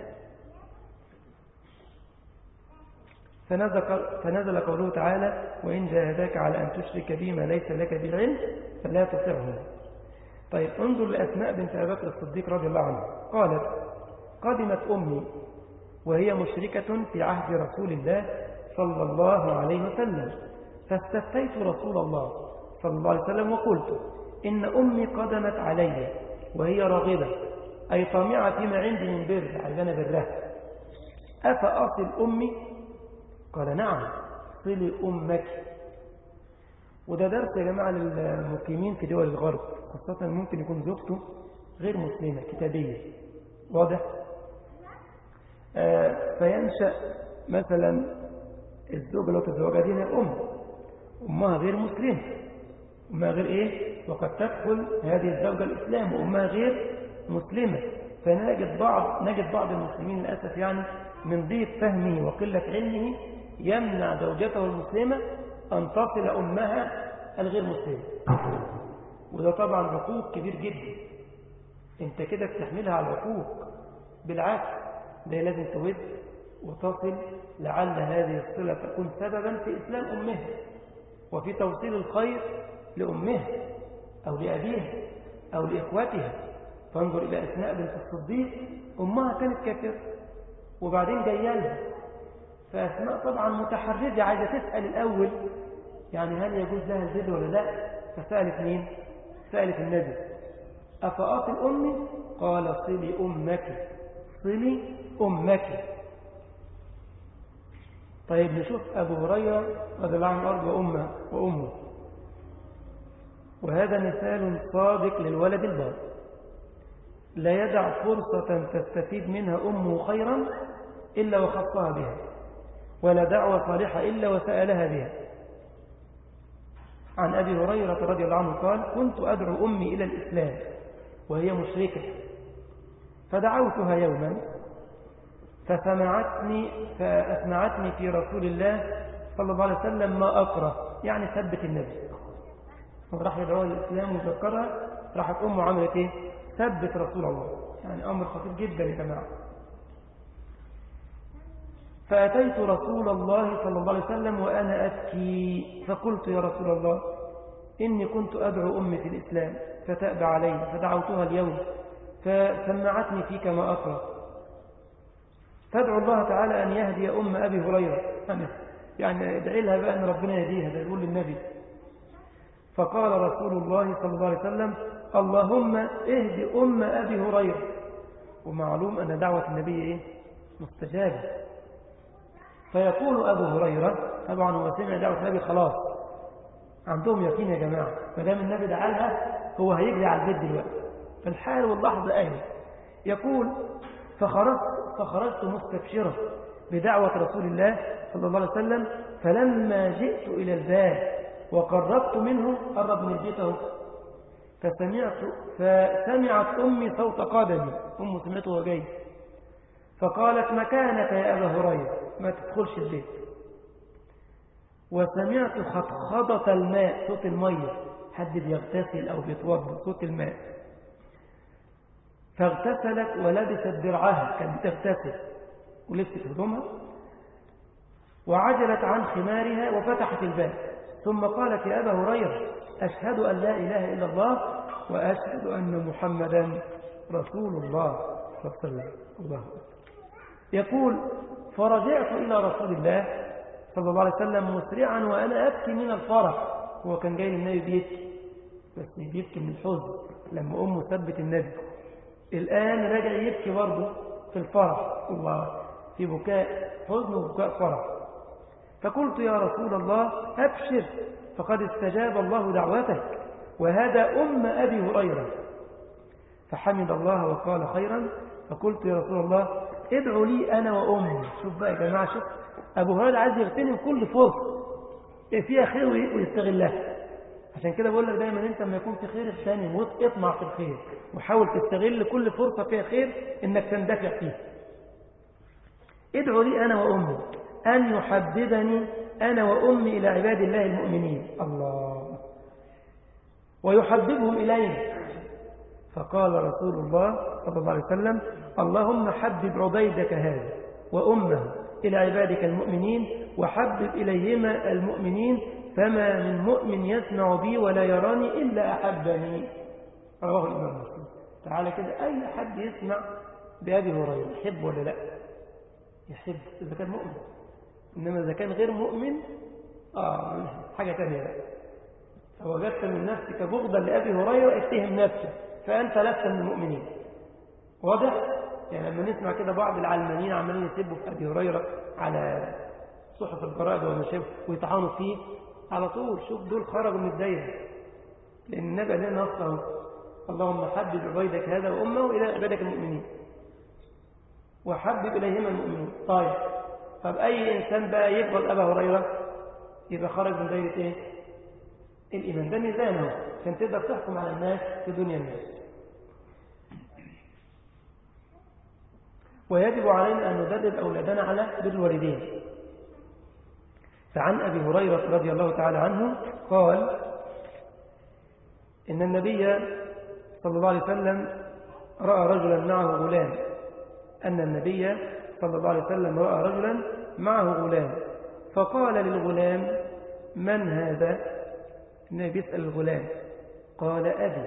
Speaker 1: فنزل, فنزل قوله تعالى: وإن جاهداك على أن تشرك بي ما ليس لك بعلم فلا تطعهما. طيب انظر لأسماء بنت أبي بكر الصديق رضي الله عنها. قالت: قدمت أمي وهي مشركة في عهد رسول الله صلى الله عليه وسلم، فاستفتيت رسول الله صلى الله عليه وسلم وقلت: إن أمي قدمت علي وهي راغبة، أي طامعة فيما عندي من بر، عايزانا برها، أفأصل أمي؟ قال: نعم، صلي أمك. وده درس يا جماعة للمقيمين في دول الغرب، خاصة ممكن يكون زوجته غير مسلمة كتابية، واضح؟ آه فينشأ مثلا الزوجة لو تزوجها دينا الأم، أمها غير مسلمة، أمها غير إيه؟ وقد تدخل هذه الزوجة الإسلام وأمها غير مسلمة. فنجد بعض نجد بعض المسلمين للأسف يعني من ضيق فهمه وقلة علمه يمنع زوجته المسلمة أن تصل أمها الغير مسلمة، وده طبعا عقوق كبير جدا. انت كده بتحملها على العقوق، بالعكس ده لازم تود وتصل، لعل هذه الصلة تكون سببا في إسلام أمها وفي توصيل الخير لأمها أو لأبيها أو لإخواتها. فانظر إلى أسماء بنت الصديق، أمها كانت كافرة وبعدين جايه لها، فأسماء طبعا متحرجة عايزة تسأل الأول يعني هل يجوز لها البر ولا لا. فسألت مين؟ سألت النبي: أفأصل أمي؟ قال: صلي أمك، صلي أمك. طيب نشوف أبو هريرة رضي الله عنه وأرضاه وأمه وأمه، وهذا مثال صادق للولد البار، لا يدع فرصة تستفيد منها أمه خيرا إلا وخصها بها، ولا دعوة صالحة إلا وسألها بها. عن أبي هريرة رضي الله عنه قال: كنت أدعو أمي إلى الإسلام وهي مشركة، فدعوتها يوما فسمعتني, فأسمعتني في رسول الله صلى الله عليه وسلم ما أكره، يعني ثبت النبي. راح يدعوها للإسلام وذكرها، راحت أمه عملت إيه؟ ثبت رسول الله، يعني أمر خطير جدا يا جماعة. فأتيت رسول الله صلى الله عليه وسلم وأنا أبكي، فقلت: يا رسول الله، إني كنت أدعو أمي في الإسلام فتأبى علي، فدعوتها اليوم فسمعتني فيك ما أكره، فادعو الله تعالى أن يهدي أم أبي هريرة، يعني ادعي لها بقى أن ربنا يهديها، ده يقول للنبي. فقال رسول الله صلى الله عليه وسلم: اللهم اهدي أم أبي هريرة. ومعلوم أن دعوة النبي إيه؟ مستجابة. فيقول أبو هريرة، طبعا هو سمع دعوة النبي خلاص، عندهم يقين يا جماعة، ما دام النبي دعا لها هو هيجري على البيت دلوقتي في الحال واللحظة أهل. يقول: فخرجت, فخرجت مستبشرة بدعوة رسول الله صلى الله عليه وسلم، فلما جئت إلى الباب وقربت منه، قرب من البيت اهو، فسمعت فسمعت أمي صوت قدمي، أم سمعته وجاي، فقالت: مكانك يا أبا هريرة، ما تدخلش البيت. وسمعت خطخضة الماء، صوت المية، حد بيغتسل أو بيتوضا، صوت الماء. فاغتسلت ولبست درعها، كانت تغتسل ولبست هدومها، وعجلت عن خمارها وفتحت الباب، ثم قالت: يا أبا هريرة، أشهد أن لا إله إلا الله وأشهد أن محمدا رسول الله صلى الله عليه وسلم. الله أكبر. يقول: فرجعت إلى رسول الله صلى الله عليه وسلم مسرعا وأنا أبكي من الفرح. هو كان جاي للنبي بيبكي، بس بيبكي من الحزن لما أمه ثبت النبي، الآن رجع يبكي برضه في الفرح، الله، في بكاء حزن وبكاء فرح. فقلت: يا رسول الله أبشر، فقد استجاب الله دعوتك وهذا أم أبي هريرة. فحمد الله وقال: خيرا. فقلت: يا رسول الله ادعوا لي أنا وأمي. شوف بقى يا جماعة، شوف أبو هريرة عايز يغتنم كل فرصة فيها خير ويستغلها. عشان كده بقول لك دايما انت لما يكون في خير الثاني اطمع في الخير، وحاول تستغل كل فرصة فيها خير انك تندفع فيه. ادعو لي انا وامي ان يحببني انا وامي الى عباد الله المؤمنين، الله، ويحببهم الينا. فقال رسول الله صلى الله عليه وسلم: اللهم حبب عبيدك هذا وامه الى عبادك المؤمنين وحبب اليهما المؤمنين، فما من مؤمن يسمع بي ولا يراني إلا أحبني. رواه الإمام مسلم. تعالى كده أي حد يسمع بأبي هريرة يحب ولا لا؟ يحب إذا كان مؤمن، إنما إذا كان غير مؤمن آه حاجة تانية بقى. فوجدت من نفسك بغضا لأبي هريرة اتهم نفسك، فأنت لست من المؤمنين. واضح؟ يعني لما نسمع كده بعض العلمانيين عمالين يسبوا في أبي هريرة على صحف الجرائد والمشاهد ويطعنوا فيه، على طول شوف دول خرجوا من الدايره، لان النبي قال لنا اصلا: اللهم حبب عبيدك هذا وامه الى عبادك المؤمنين وحبب اليهما المؤمنين. طيب طب اي انسان بقى يبغض ابا هريره يبقى خرج من دايره ايه؟ الايمان. ده ميزانه عشان تقدر تحكم على الناس في دنيا الناس. ويجب علينا ان ندرب اولادنا على بر الوالدين. فعن أبي هريرة رضي الله تعالى عنه قال: إن النبي صلى الله عليه وسلم رأى رجلا معه غلام أن النبي صلى الله عليه وسلم رأى رجلا معه غلام فقال للغلام: من هذا؟ النبي يسأل الغلام، قال: أبي.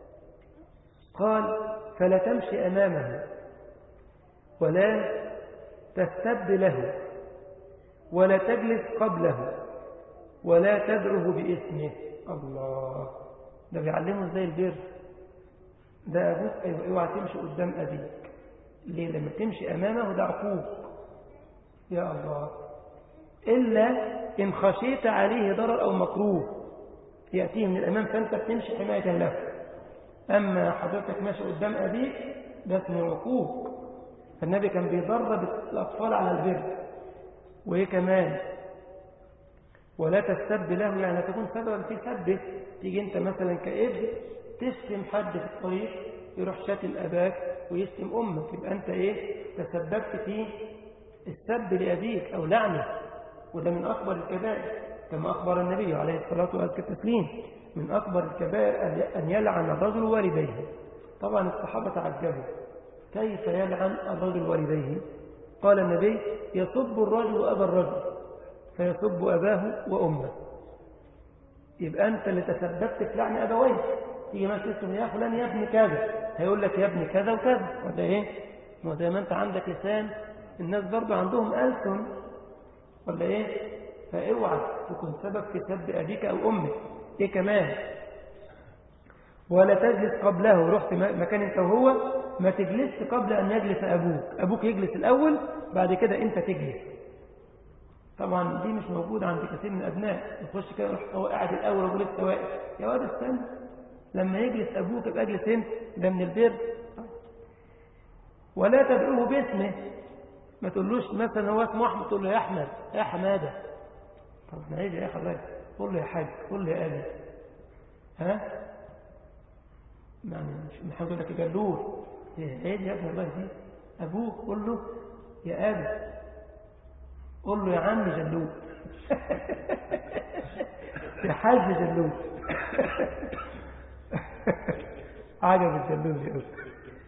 Speaker 1: قال: فلا تمشي أمامه ولا تستب له ولا تجلس قبله ولا تدعوه باسمه. الله، ده بيعلمه ازاي البر. ده ابوك، ايوه اوعى تمشي قدام ابيك. ليه؟ لما تمشي امامه ده عقوق. يا الله، الا ان خشيت عليه ضرر او مكروه ياتيه من الامام فانت بتمشي حمايه له. اما حضرتك ماشي قدام ابيك ده اسمه عقوق. فالنبي كان بيدرب الاطفال على البر. وإيه كمان؟ ولا تستب له، يعني تكون سببا في سبه. تيجي أنت مثلا كابن تشتم حد في الطريق يروح شاتم أباك ويشتم أمك، يبقى أنت إيه؟ تسببت في السب لأبيك أو لعنه. وده من أكبر الكبائر كما أخبر النبي عليه الصلاة والتسليم: من أكبر الكبائر أن يلعن الرجل والديه. طبعا الصحابة تعجبوا: كيف يلعن الرجل والديه؟ قال النبي: يسب الرجل أبا الرجل فيسب أباه وأمه. يبقى أنت اللي تسببت في لعن أبويه. تيجي ما تسمى يا فلان يا ابن كذا، هيقول لك يا ابن كذا وكذا، وده إيه؟ وده ما أنت عندك لسان، الناس برضو عندهم ألسن، ولا إيه؟ فاوعى تكون سبب في سب أبيك أو أمك. إيه كمان؟ ولا تجلس قبله. رحت مكان أنت وهو، ما تجلس قبل أن يجلس أبوك. أبوك يجلس الأول بعد كده أنت تجلس. طبعا دي مش موجودة عند كثير من الأبناء. يخش كده يروح هو قاعد الأول ويقول لك واقف. يا واد استنى، لما يجلس أبوك يبقى اجلس أنت. ده من البر. ولا تدعوه باسمه. ما تقولوش مثلا هو اسمه أحمد تقول له يا أحمد، يا حمادة. طب احنا عيب يا أخي الله، قول له يا حاج، قول له يا أبي. ها؟ يعني مش محمد يقول لك جلول، عيب يا ابن الله دي. أبوك قول له يا أبي، قول له يا عم جلول. يا حاج جلول. عجب الجلول يا أبي.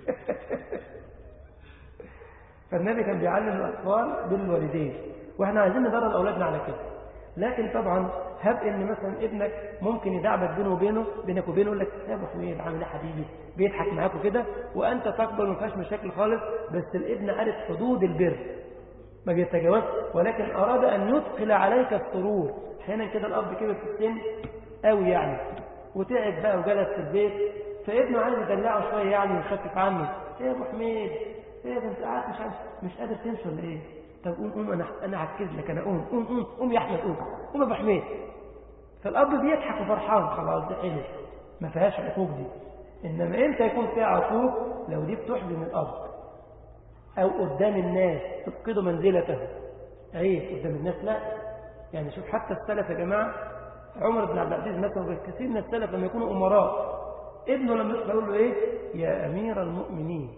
Speaker 1: فالنبي كان بيعلم الأطفال بالوالدين، وإحنا عايزين ندرب أولادنا على كده. لكن طبعا هب ان مثلا ابنك ممكن يدعبك بينه وبينه بينك وبينه يقول لك يا ابو حميد عامل ايه حبيبي، بيضحك معاك وكده، وانت تقبل وما فيهاش مشاكل خالص. بس الابن عارف حدود البر ما بيتجاوزش، ولكن اراد ان يدخل عليك السرور. احيانا كده الاب كبر في السن قوي يعني وتعب بقى وجلس في البيت، فابنه عايز يدلعه شويه يعني ويخفف عنه. ايه يا ابو حميد، ايه ده انت قاعد مش عارف مش قادر تمشي ولا ايه؟ طب قوم قوم انا انا عكز لك انا قوم قوم قوم قوم يا احمد قوم قوم يا ابو حميد. فالاب بيضحك وفرحان، خلاص ده حلو ما فيهاش عقوق دي. انما امتى يكون فيها عقوق؟ لو دي بتحزن الاب او قدام الناس تفقد منزلته. عيب قدام الناس لا. يعني شوف حتى السلف يا جماعه عمر بن عبد العزيز مثلا كثير من السلف لما يكونوا أمراء ابنه لما يطلع يقول له إيه يا أمير المؤمنين،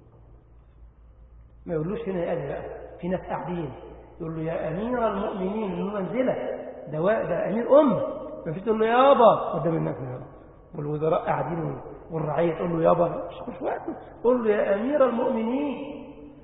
Speaker 1: ما يقولوش هنا يا أبي بقى، في ناس قاعدين يقول له يا أمير المؤمنين إنه منزلة ده, ده أمير أم، ما فيش تقول له يابا قدام الناس والوزراء قاعدين والرعية تقول له يابا مش مش وقته، قول له يا أمير المؤمنين.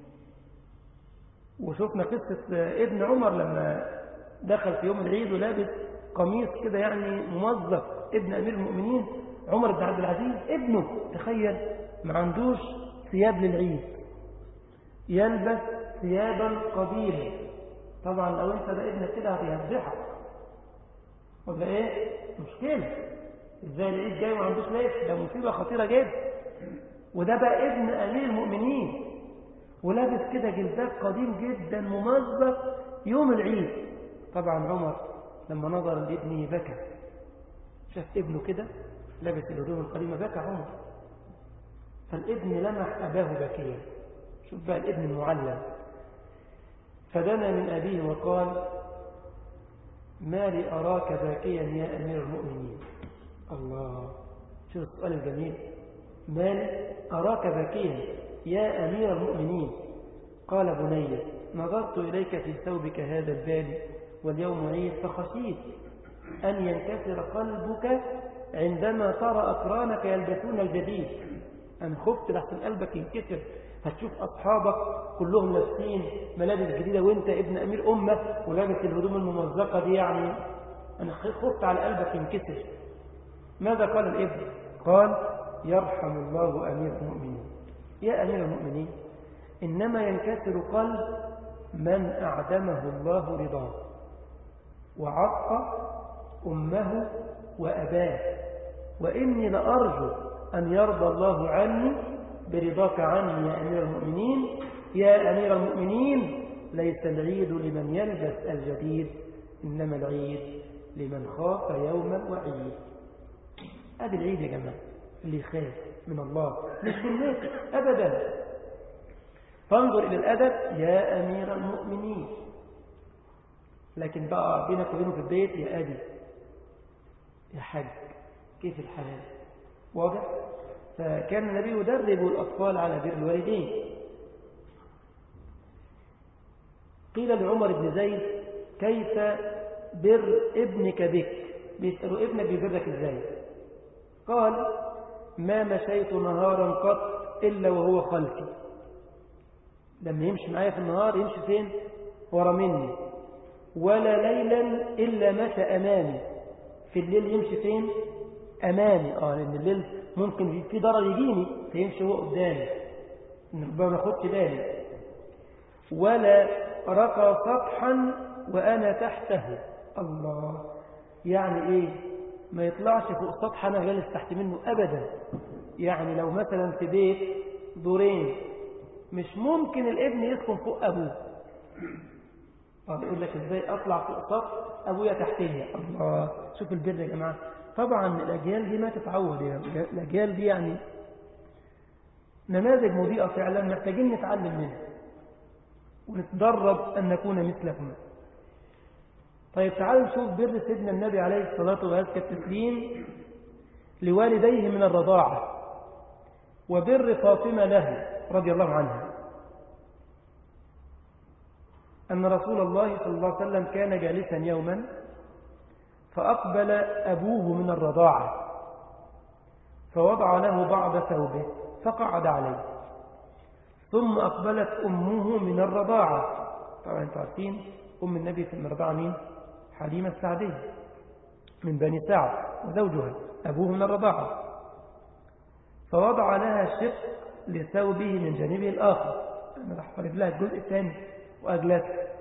Speaker 1: وشوفنا قصة ابن عمر لما دخل في يوم العيد ولابس قميص كده يعني ممزق، ابن أمير المؤمنين عمر بن عبد العزيز ابنه، تخيل ما عندوش ثياب للعيد يلبس ثيابا قديمة. طبعا لو انت ده ابنك كده هيفضحك ولا ايه مشكلة، ازاي العيد جاي وما عندوش لبس، ده مصيبة خطيرة جدا. وده بقى ابن أمير المؤمنين ولابس كده جلباب قديم جدا ممزق يوم العيد. طبعا عمر لما نظر لابنه بكى، شاف ابنه كده لابس الهدوم القديمة بكى عمر، فالابن لمح أباه بكيا. شوف بقى الابن المعلم، فدنا من أبيه وقال ما لي أراك باكيا يا أمير المؤمنين. الله، شوف السؤال الجميل، ما لي أراك باكيا يا أمير المؤمنين. قال بني نظرت إليك في ثوبك هذا البالي واليوم عيد فخشيت أن ينكسر قلبك عندما ترى أقرانك يلبسون الجديد. أنا خفت لحسن قلبك ينكسر، هتشوف أصحابك كلهم لابسين ملابس جديدة وانت ابن أمير أمة ولابس الهدوم الممزقة دي، يعني أنا خفت على قلبك ينكسر. ماذا قال الابن؟ قال يرحم الله أمير المؤمنين. يا أمير المؤمنين إنما ينكسر قلب من أعدمه الله رضاه وعق أمه وأباه، وإني لأرجو أن يرضى الله عني برضاك عني يا أمير المؤمنين. يا أمير المؤمنين ليس العيد لمن يلبس الجديد، إنما العيد لمن خاف يوم وعيد. هذا العيد يا جماعة اللي يخاف من الله مش بالناس أبدا. فانظر إلى الأدب يا أمير المؤمنين، لكن بقى بينك وبينه في البيت يا أبي يا حاج كيف الحال، واضح؟ فكان النبي يدرب الأطفال على بر الوالدين. قيل لعمر بن زيد كيف بر ابنك بك، بيسألوا ابنك بيبرك ازاي؟ قال ما مشيت نهارا قط إلا وهو خلفي. لما يمشي معايا في النهار يمشي فين؟ ورا مني. ولا ليلا إلا مشى أمامي. في الليل يمشي فين؟ أمامي. آه لأن الليل ممكن في ضرر يجيني فيمشي هو قدامي ما باخدش بالي. ولا رقى سطحا وأنا تحته. الله، يعني إيه؟ ما يطلعش فوق سطح أنا جالس تحت منه أبدا. يعني لو مثلا في بيت دورين مش ممكن الابن يسكن فوق أبوه. طب يقول لك إزاي أطلع فوق سطح أبويا تحتية؟ الله، شوف البر يا جماعة. طبعا الأجيال دي ما تتعود، يعني الأجيال دي يعني نماذج مضيئة فعلا محتاجين نتعلم منها ونتدرب أن نكون مثلهم. طيب تعالوا نشوف بر سيدنا النبي عليه الصلاة وأزكى التسليم لوالديه من الرضاعة، وبر فاطمة له رضي الله عنها. أن رسول الله صلى الله عليه وسلم كان جالسا يوما فأقبل أبوه من الرضاعة فوضع له بعض ثوبه فقعد عليه، ثم أقبلت أمه من الرضاعة. طبعا انتم عارفين أم النبي في الرضاعة مين؟ حليمة السعدية من بني سعد وزوجها أبوه من الرضاعة، فوضع لها شق لثوبه من جانبه الآخر. أنا راح أفرد لها الجزء الثاني وأجلس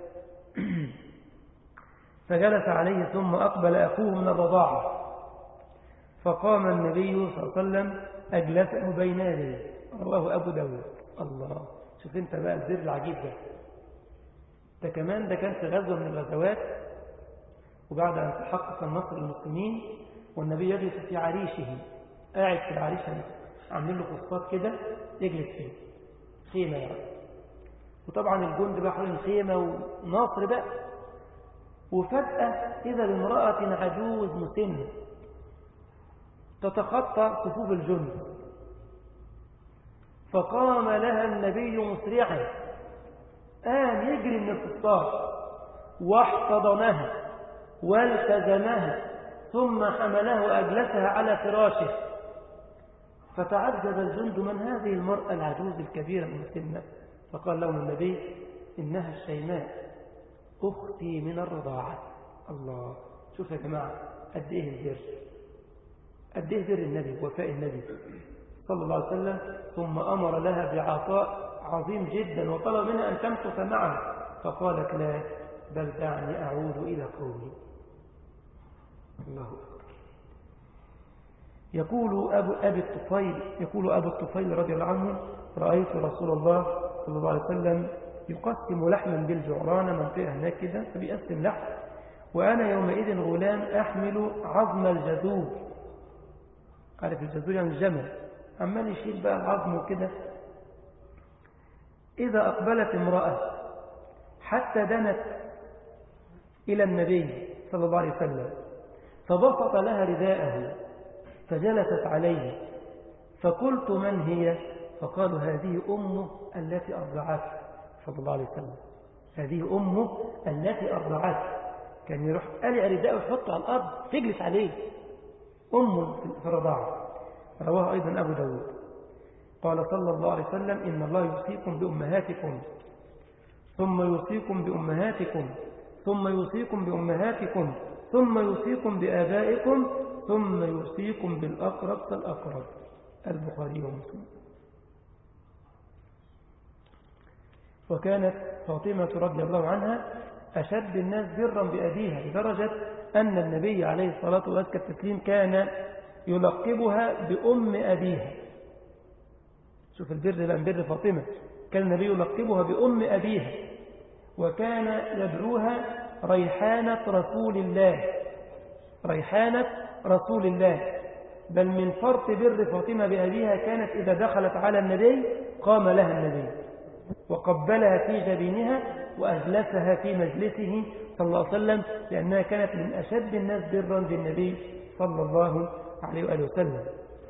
Speaker 1: فجلس عليه، ثم أقبل أخوه من الرضاعة فقام النبي صلى الله عليه وسلم أجلسه بين يديه. رواه أبو داود. الله، شوف انت بقى الزر العجيب ده. ده كمان ده كان في غزوة من الغزوات، وبعد أن تحقق النصر للمسلمين والنبي يجلس في عريشه، قاعد في العريش عاملين له قصات كده يجلس فيه، خيمة يعني. وطبعا الجند بقى حوالين الخيمة ونصر بقى،
Speaker 2: وفجأة إذا بامرأة عجوز مسنة تتخطى صفوف الجند، فقام لها النبي مسرعا، قام يجري من الكفار واحتضنها والتزمها ثم حمله وأجلسها على فراشه. فتعجب الجند: من هذه المرأة العجوز الكبيرة المسنة؟ فقال لهم النبي: إنها الشيماء أختي من الرضاعة. الله، شوف يا جماعة قد إيه البر، قد إيه بر النبي وفاء النبي صلى الله عليه وسلم. ثم أمر لها بعطاء عظيم جدا وطلب منها أن تمكث معه، فقالت: لا، بل دعني أعود إلى قومي. الله أكبر. يقول أبو أبي الطفيل يقول أبو الطفيل رضي الله عنه: رأيت رسول الله صلى الله عليه وسلم يقسم لحما بالجعران، منطقة هناك كده، فبيقسم لحم، وأنا يومئذ غلام أحمل عظم الجذور. عارف الجذور يعني الجمل، عمال يشيل بقى العظم وكده. إذا أقبلت امرأة حتى دنت إلى النبي صلى الله عليه وسلم، فبسط لها رداءه فجلست عليه، فقلت: من هي؟ فقالوا: هذه أمه التي أرضعته صلى الله عليه وسلم، هذه أمه التي أرضعته. كان يروح قلع رداءه ويحطه على الأرض تجلس عليه، أمه في الرضاعة. رواه أيضا أبو داود. قال صلى الله عليه وسلم: إن الله يوصيكم بأمهاتكم ثم يوصيكم بأمهاتكم ثم يوصيكم بأمهاتكم ثم يوصيكم بآبائكم ثم يوصيكم بالأقرب فالأقرب. البخاري ومسلم. وكانت فاطمة رضي الله عنها أشد الناس برا بأبيها، لدرجة أن النبي عليه الصلاة والسلام كان يلقبها بأم أبيها. شوف البر بقى، بر فاطمة، كان النبي يلقبها بأم أبيها، وكان يدعوها ريحانة رسول الله، ريحانة رسول الله. بل من فرط بر فاطمة بأبيها كانت إذا دخلت على النبي قام لها النبي وقبلها في جبينها وأجلسها في مجلسه صلى الله عليه وسلم، لأنها كانت من أشد الناس برا بالنبي صلى الله عليه وآله وسلم.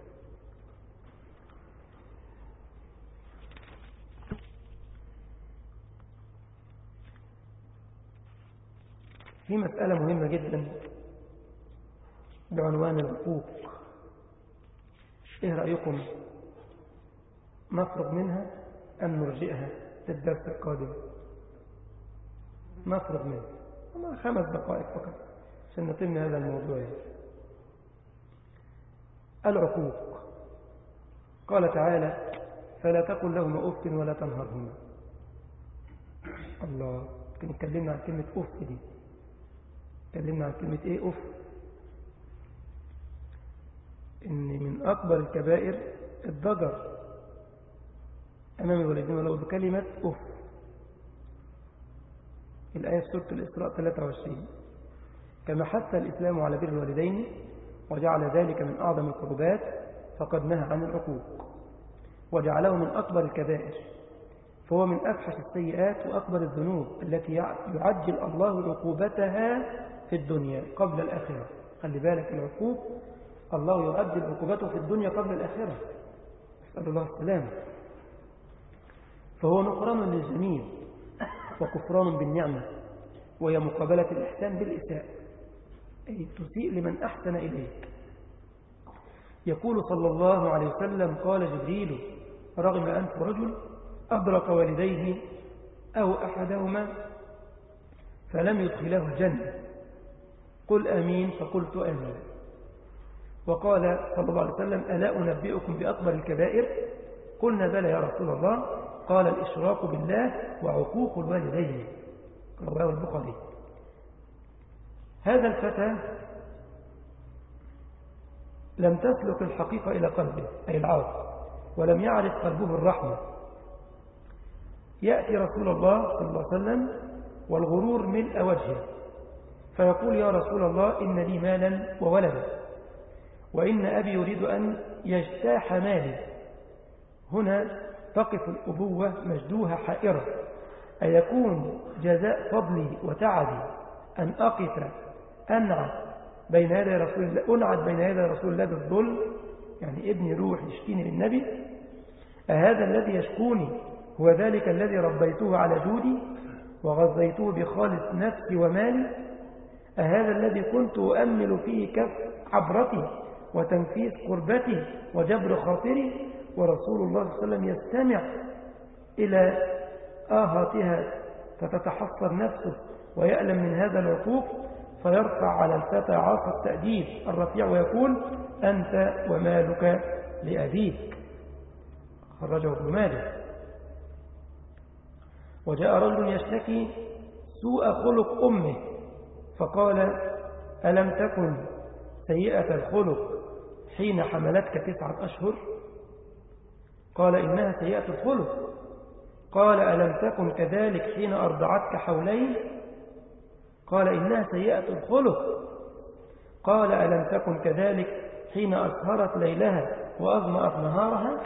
Speaker 2: في مسألة مهمة جدا بعنوان العقوق، إيه رأيكم نفرغ منها أم نرجئها للدرس القادم؟ نفرغ منها خمس دقائق فقط عشان نتم هذا الموضوع. العقوق، قال تعالى: فلا تقل لهما أف ولا تنهرهما. الله، كنا اتكلمنا عن كلمة أف دي، اتكلمنا عن كلمة إيه أف، إن من أكبر الكبائر الضجر أمام الوالدين ولو بكلمة أف. الآية في سورة الإسراء ثلاثة وعشرين: كما حث الإسلام على بر الوالدين وجعل ذلك من أعظم القربات فقد نهى عن العقوق وجعله من أكبر الكبائر، فهو من أفحش السيئات وأكبر الذنوب التي يعجل الله عقوبتها في الدنيا قبل الآخرة. خلي بالك، العقوق الله يعجل عقوبته في الدنيا قبل الآخرة، نسأل الله السلامة. فهو نقران للجميل وكفران بالنعمة، وهي مقابلة الإحسان بالإساءة، أي تسيء لمن أحسن إليك. يقول صلى الله عليه وسلم: قال جبريل: رغم أنف رجل أدرك والديه أو أحدهما فلم يدخله الجنة، قل آمين، فقلت آمين. وقال صلى الله عليه وسلم: ألا أنبئكم بأكبر الكبائر؟ قلنا: بلى يا رسول الله. قال: الإشراك بالله وعقوق الوالدين. رواه البخاري. هذا الفتى لم تسلك الحقيقة إلى قلبه، أي العاطفة، ولم يعرف قلبه الرحمة. يأتي رسول الله صلى الله عليه وسلم والغرور ملء وجهه، فيقول: يا رسول الله، إن لي مالا وولدا، وإن أبي يريد أن يجتاح مالي. هنا تقف الأبوة مجدوها حائرة، أيكون جزاء فضلي وتعبي أن أقف أنعت بين يدي رسول الله أنعت بين يدي رسول الله بالظلم، يعني ابني روح يشكيني للنبي، أهذا الذي يشكوني هو ذلك الذي ربيته على جودي وغذيته بخالص نفسي ومالي؟ أهذا الذي كنت أؤمل فيه كف عبرتي وتنفيذ قربتي وجبر خاطري؟ ورسول الله صلى الله عليه وسلم يستمع إلى آهاتها فتتحسر نفسه ويألم من هذا العقوق، فيرفع على الفتى عصا التأديب الرفيع ويقول: أنت ومالك لأبيك. خرجه ابن ماجه. وجاء رجل يشتكي سوء خلق أمه فقال: ألم تكن سيئة الخلق حين حملتك تسعة أشهر؟ قال: إنها سيئة الخلق. قال: ألم تكن كذلك حين أرضعتك حولين؟ قال: إنها سيئة الخلق. قال: ألم تكن كذلك حين أسهرت ليلها وأظمأت نهارها؟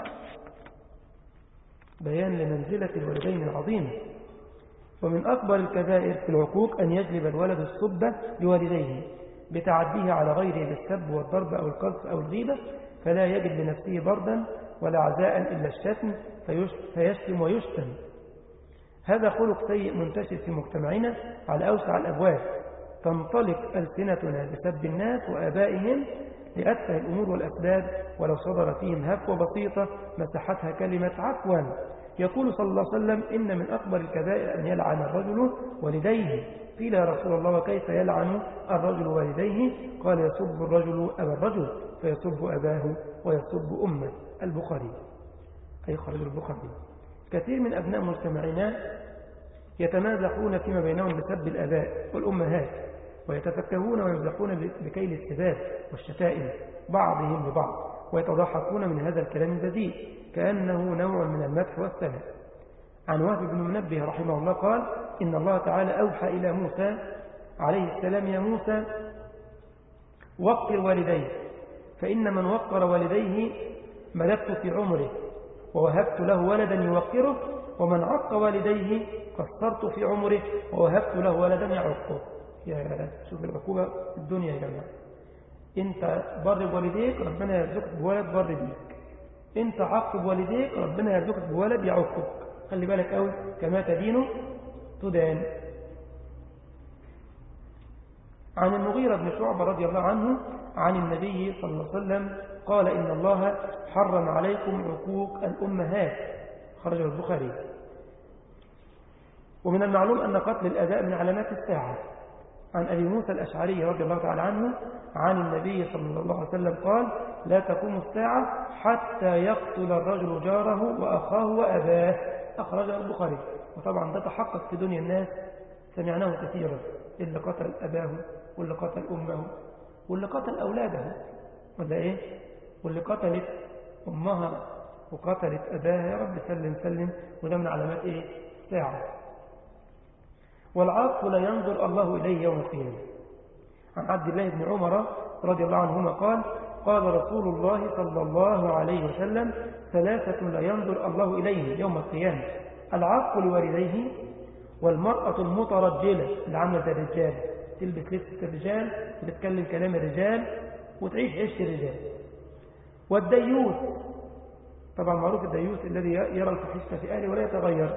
Speaker 2: بيان لمنزلة الولدين العظيمة. ومن أكبر الكبائر في العقوق أن يجلب الولد السب لوالديه بتعديه على غيره بالسب والضرب أو القذف أو الغيبة، فلا يجد لنفسه بردا ولا عزاء إلا الشتم فيشتم ويشتم. هذا خلق سيء منتشر في مجتمعنا على أوسع الأبواب، تنطلق ألسنتنا بسب الناس وآبائهم لأتفه الأمور والأسباب، ولو صدر فيهم هفوة بسيطة مسحتها كلمة عفوا. يقول صلى الله عليه وسلم: إن من أكبر الكبائر أن يلعن الرجل والديه. قيل: يا رسول الله وكيف يلعن الرجل والديه؟ قال: يسب الرجل أبا الرجل فيسب أباه ويسب أمه. البخاري، أي خرج البخاري. كثير من أبناء مجتمعنا يتمازحون فيما بينهم بسب الآباء والأمهات، ويتفكهون ويمزحون بكيل السباب والشتائم بعضهم لبعض، ويتضحكون من هذا الكلام البذيء كأنه نوع من المدح والثناء. عن وهب بن منبه رحمه الله قال: إن الله تعالى أوحى إلى موسى عليه السلام: يا موسى وقر والديه، فإن من وقر والديه ملكت في عمره ووهبت له ولدا يوقره، ومن عق والديه قصرت في عمره ووهبت له ولدا يعقه. يا شوف العقوبة في الدنيا يا جماعة. انت بر بوالديك ربنا يرزقك بولد بر بيك، انت عق بوالديك ربنا يرزقك بولد يعقك. خلي بالك قوي، كما تدين تدان. عن المغيرة بن شعبة رضي الله عنه عن النبي صلى الله عليه وسلم قال: إن الله حرم عليكم عقوق الأمهات. خرجه البخاري. ومن المعلوم أن قتل الآباء من علامات الساعة. عن أبي موسى الأشعري رضي الله تعالى عنه عن النبي صلى الله عليه وسلم قال: لا تقوم الساعة حتى يقتل الرجل جاره وأخاه وأباه. أخرجه البخاري. وطبعا ده تحقق في دنيا الناس، سمعناه كثيرا، اللي قتل أباه واللي قتل أمه واللي قتل أولاده، ولا إيه؟ واللي قتلت أمها وقتلت أباها. يا رب سلم سلم. وده من علامات إيه؟ الساعة. والعاق لا ينظر الله إليه يوم القيامة. عن عبد الله بن عمر رضي الله عنهما قال: قال رسول الله صلى الله عليه وسلم: ثلاثة لا ينظر الله إليه يوم القيامة: العاق لوالديه، والمرأة المترجلة اللي عاملة زي الرجال، تلبس لبس الرجال وتتكلم كلام الرجال وتعيش عيش الرجال، والديوث. طبعا معروف الديوث الذي يرى الفحشة في أهله ولا يتغير.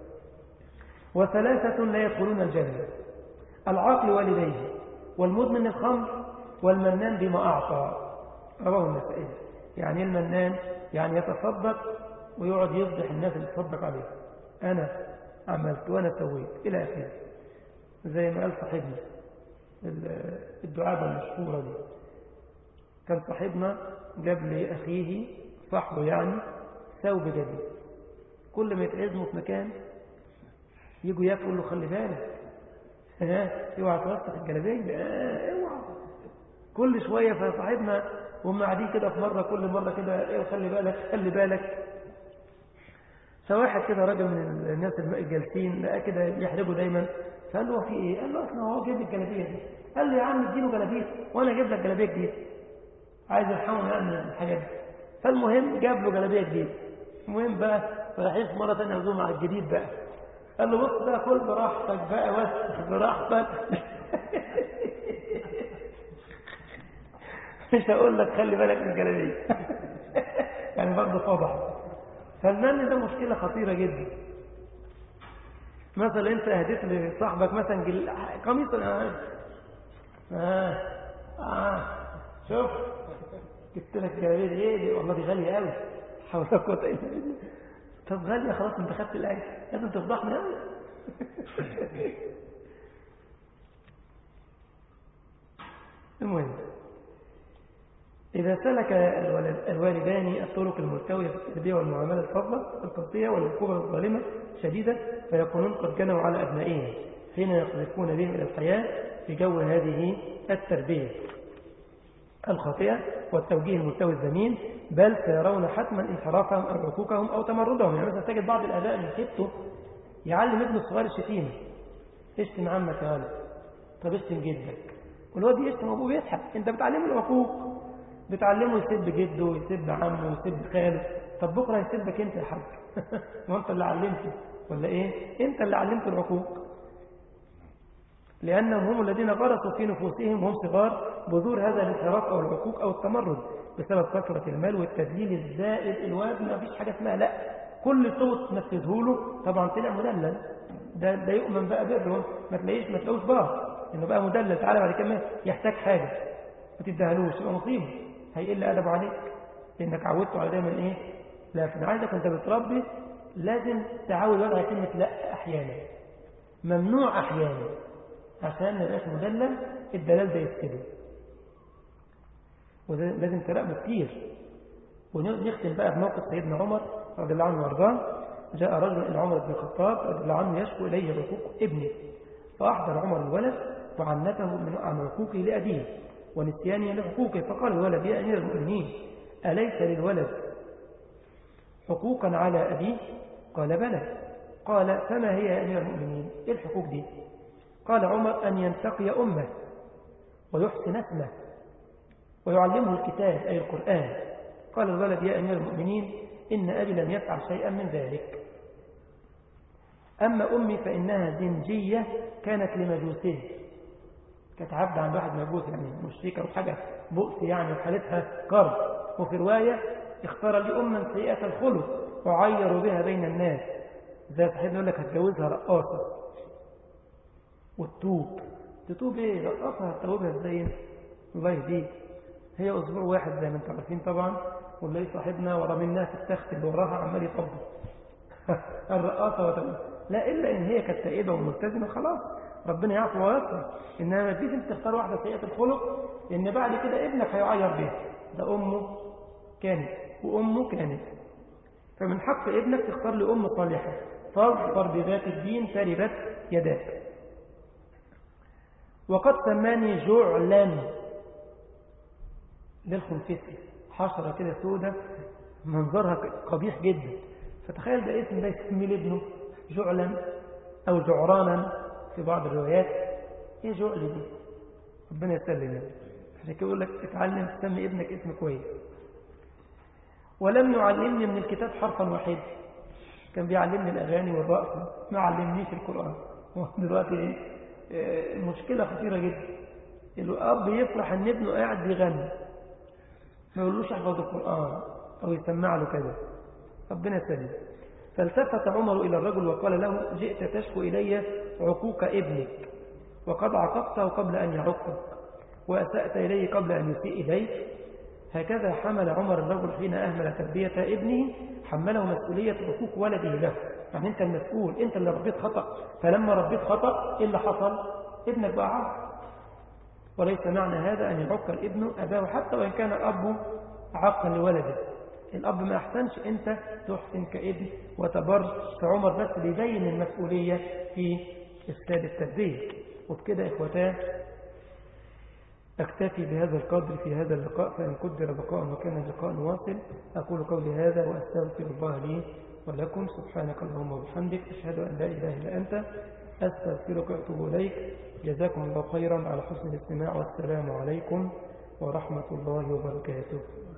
Speaker 2: وثلاثة لا يدخلون الجنة: العاق لوالديه، والمدمن الخمر، والمنان بما أعطى. رواه النسائي. يعني المنان يعني يتصدق ويقعد يفضح الناس اللي تصدق عليه، أنا عملت وأنا سويت إلى آخره، زي ما قال صاحبنا الدعابة المشهورة دي. كان صاحبنا جاب لي أخيه صاحبه يعني ثوب جديد، كل ما يتعزمه في مكان يجوا يقول له: خلي بالك، ها اوعى توسخ الجلابيه، اوعى. كل شويه فصاحبنا وهم قاعدين كده في مره، كل مره كده: ايه خلي بالك خلي بالك. فواحد كده راجل من الناس الجالسين لقى كده يحرجه دايما، فقال له: في ايه؟ قال له: اصلا هو جايب لي الجلابيه دي. قال له: يا عم اديله جلابيه وانا اجيب لك جلابيه جديده، عايز الحقه يعني الحاجات دي. فالمهم جاب له جلابيه جديده. المهم بقى رايحين مره ثانيه عزومه على الجديد بقى، قال له: بص بقى كل براحتك بقى، وسخ براحتك. مش هقول لك خلي بالك من الجلابيه. يعني برضه فضح. فالمن ده مشكلة خطيرة جدا. مثلا انت اهديت لصاحبك مثلا جل... قميص اه اه, آه. شوف جبت لك جلابيه دي ايه دي والله دي غاليه قوي حول ولا قوه الا بالله. طب غاليه خلاص انت خدت الاجر لازم تفضحني قوي. المهم إذا سلك الوالدان الطرق الملتوية في التربية والمعاملة الفضلة القاسية والعقوبة الظالمة شديدة فيكونون قد جنوا على أبنائهم حين يقذفون بهم إلى الحياة في جو هذه التربية الخاطئة والتوجيه الملتوي الذميم، بل سيرون حتما انحرافهم أو عقوقهم أو تمردهم. يعني مثلا تجد بعض الآباء من خيبته يعلم ابنه الصغير الشتيمة، اشتم عمك يا ولد، طب اشتم جدك، والواد يشتم أبوه بيضحك. أنت بتعلمه العقوق، بتعلمه يسب جده ويسب عمه ويسب خاله، طب بكرة يسبك أنت يا حاج. ما أنت اللي علمته ولا إيه؟ أنت اللي علمته العقوق، لأنهم هم الذين غرسوا في نفوسهم وهم صغار بذور هذا الانحراف أو العقوق أو التمرد بسبب كثرة المال والتدليل الزائد. الواد ما فيش حاجة اسمها لا، كل صوت تنفذه له طبعا طلع مدلل، ده ده يؤمن بقى بره، ما تلاقيش ما تلاقوش بار انه بقى مدلل. تعالى بعد كده يحتاج حاجة ما تديهالوش يبقى مصيبة، هيقل أدبه عليك لأنك عودته على دايما إيه لا. فأنا عايزك وأنت بتربي لازم تعود ولد على كلمة لا أحيانا، ممنوع أحيانا، عشان ما يبقاش مدلل الدلال ده يفسده. ولازم تراقبه كتير. ونختم بقى بموقف سيدنا عمر رضي الله عنه وارضاه. جاء رجل إلى عمر بن الخطاب رضي الله عنه يشكو إليه عقوق ابنه، فأحضر عمر الولد وعنته من عن عقوقه لأبيه ونسيانه لحقوقه، فقال الولد يا أمير المؤمنين أليس للولد حقوقا على أبيه؟ قال بلى. قال فما هي يا أمير المؤمنين؟ إيه الحقوق دي؟ قال عمر أن ينتقي أمه ويحسن اسمه ويعلمه الكتاب أي القرآن. قال الولد يا أمير المؤمنين إن أبي لم يفعل شيئا من ذلك، أما أمي فإنها زنجية كانت لمجوسه، كانت عبد عن واحد مجوس يعني مشركة وحاجة بؤس يعني وحالتها قرض. وفي رواية اختار لي أما سيئة الخلق وعيروا بها بين الناس، زي صحيح يقول لك هتجوزها رقاصة والتوب. تتوب ايه رقاصة هتتوبها ازاي؟ الله يهديك، هي أسبوع واحد زي ما انتم عارفين طبعا، واللي صاحبنا ورا منها في التخت اللي وراها عمال يطبق الرقاصة وتوب. لا إلا إن هي كانت تائبة وملتزمة خلاص ربنا يعفو ويغفر. إنما ما تجيش انت تختار واحدة سيئة الخلق إن بعد كده ابنك هيعير بيها، ده أمه كانت وأمه كانت. فمن حق ابنك تختار لأم صالحة، فاظفر بذات الدين تربت يداك. وقد سماني جعلا للخنفسي، حشرة كده سودة منظرها قبيح جدا، فتخيل ده اسم ده يسمي لابنه جعلا أو جعرانا في بعض الروايات. ايه جعل دي؟ ربنا يسلم يعني. عشان كده يقول لك اتعلم تسمي ابنك اسم كويس. ولم يعلمني من الكتاب حرفا واحد، كان بيعلمني الأغاني والرقص، ما علمنيش القرآن. دلوقتي ايه المشكلة خطيرة جدا، الأب يفرح ان ابنه قاعد بيغني، ما يقولوش احفظ القرآن أو يسمع له كذا. ربنا يسلم. فالتفت عمر إلى الرجل وقال له جئت تشكو إلي عقوق ابنك وقد عاقبته قبل أن يعقك وأسأت إليه قبل أن يسيء إليك. هكذا حمل عمر الرجل حين أهمل تربية ابنه، حمله مسؤولية عقوق ولده له. يعني أنت المسؤول، أنت اللي ربيت خطأ، فلما ربيت خطأ إيه اللي حصل؟ ابنك بقى عاق. وليس معنى هذا أن يعق الابن أباه حتى وإن كان أبوه عاقا لولده. الأب ما أحسنش، أنت تحسن كابن وتبر. فعمر بس بيبين المسؤولية في إفساد التربية. وبكده إخوتان أكتفي بهذا القدر في هذا اللقاء، فإن قدر بقاء وكان اللقاء واصل. أقول قولي هذا وأستغفر الله لي ولكم. سبحانك اللهم وبحمدك، أشهد أن لا إله إلا أنت، أستغفرك وأتوب إليك. جزاكم الله خيرا على حسن الاستماع، والسلام عليكم ورحمة الله وبركاته.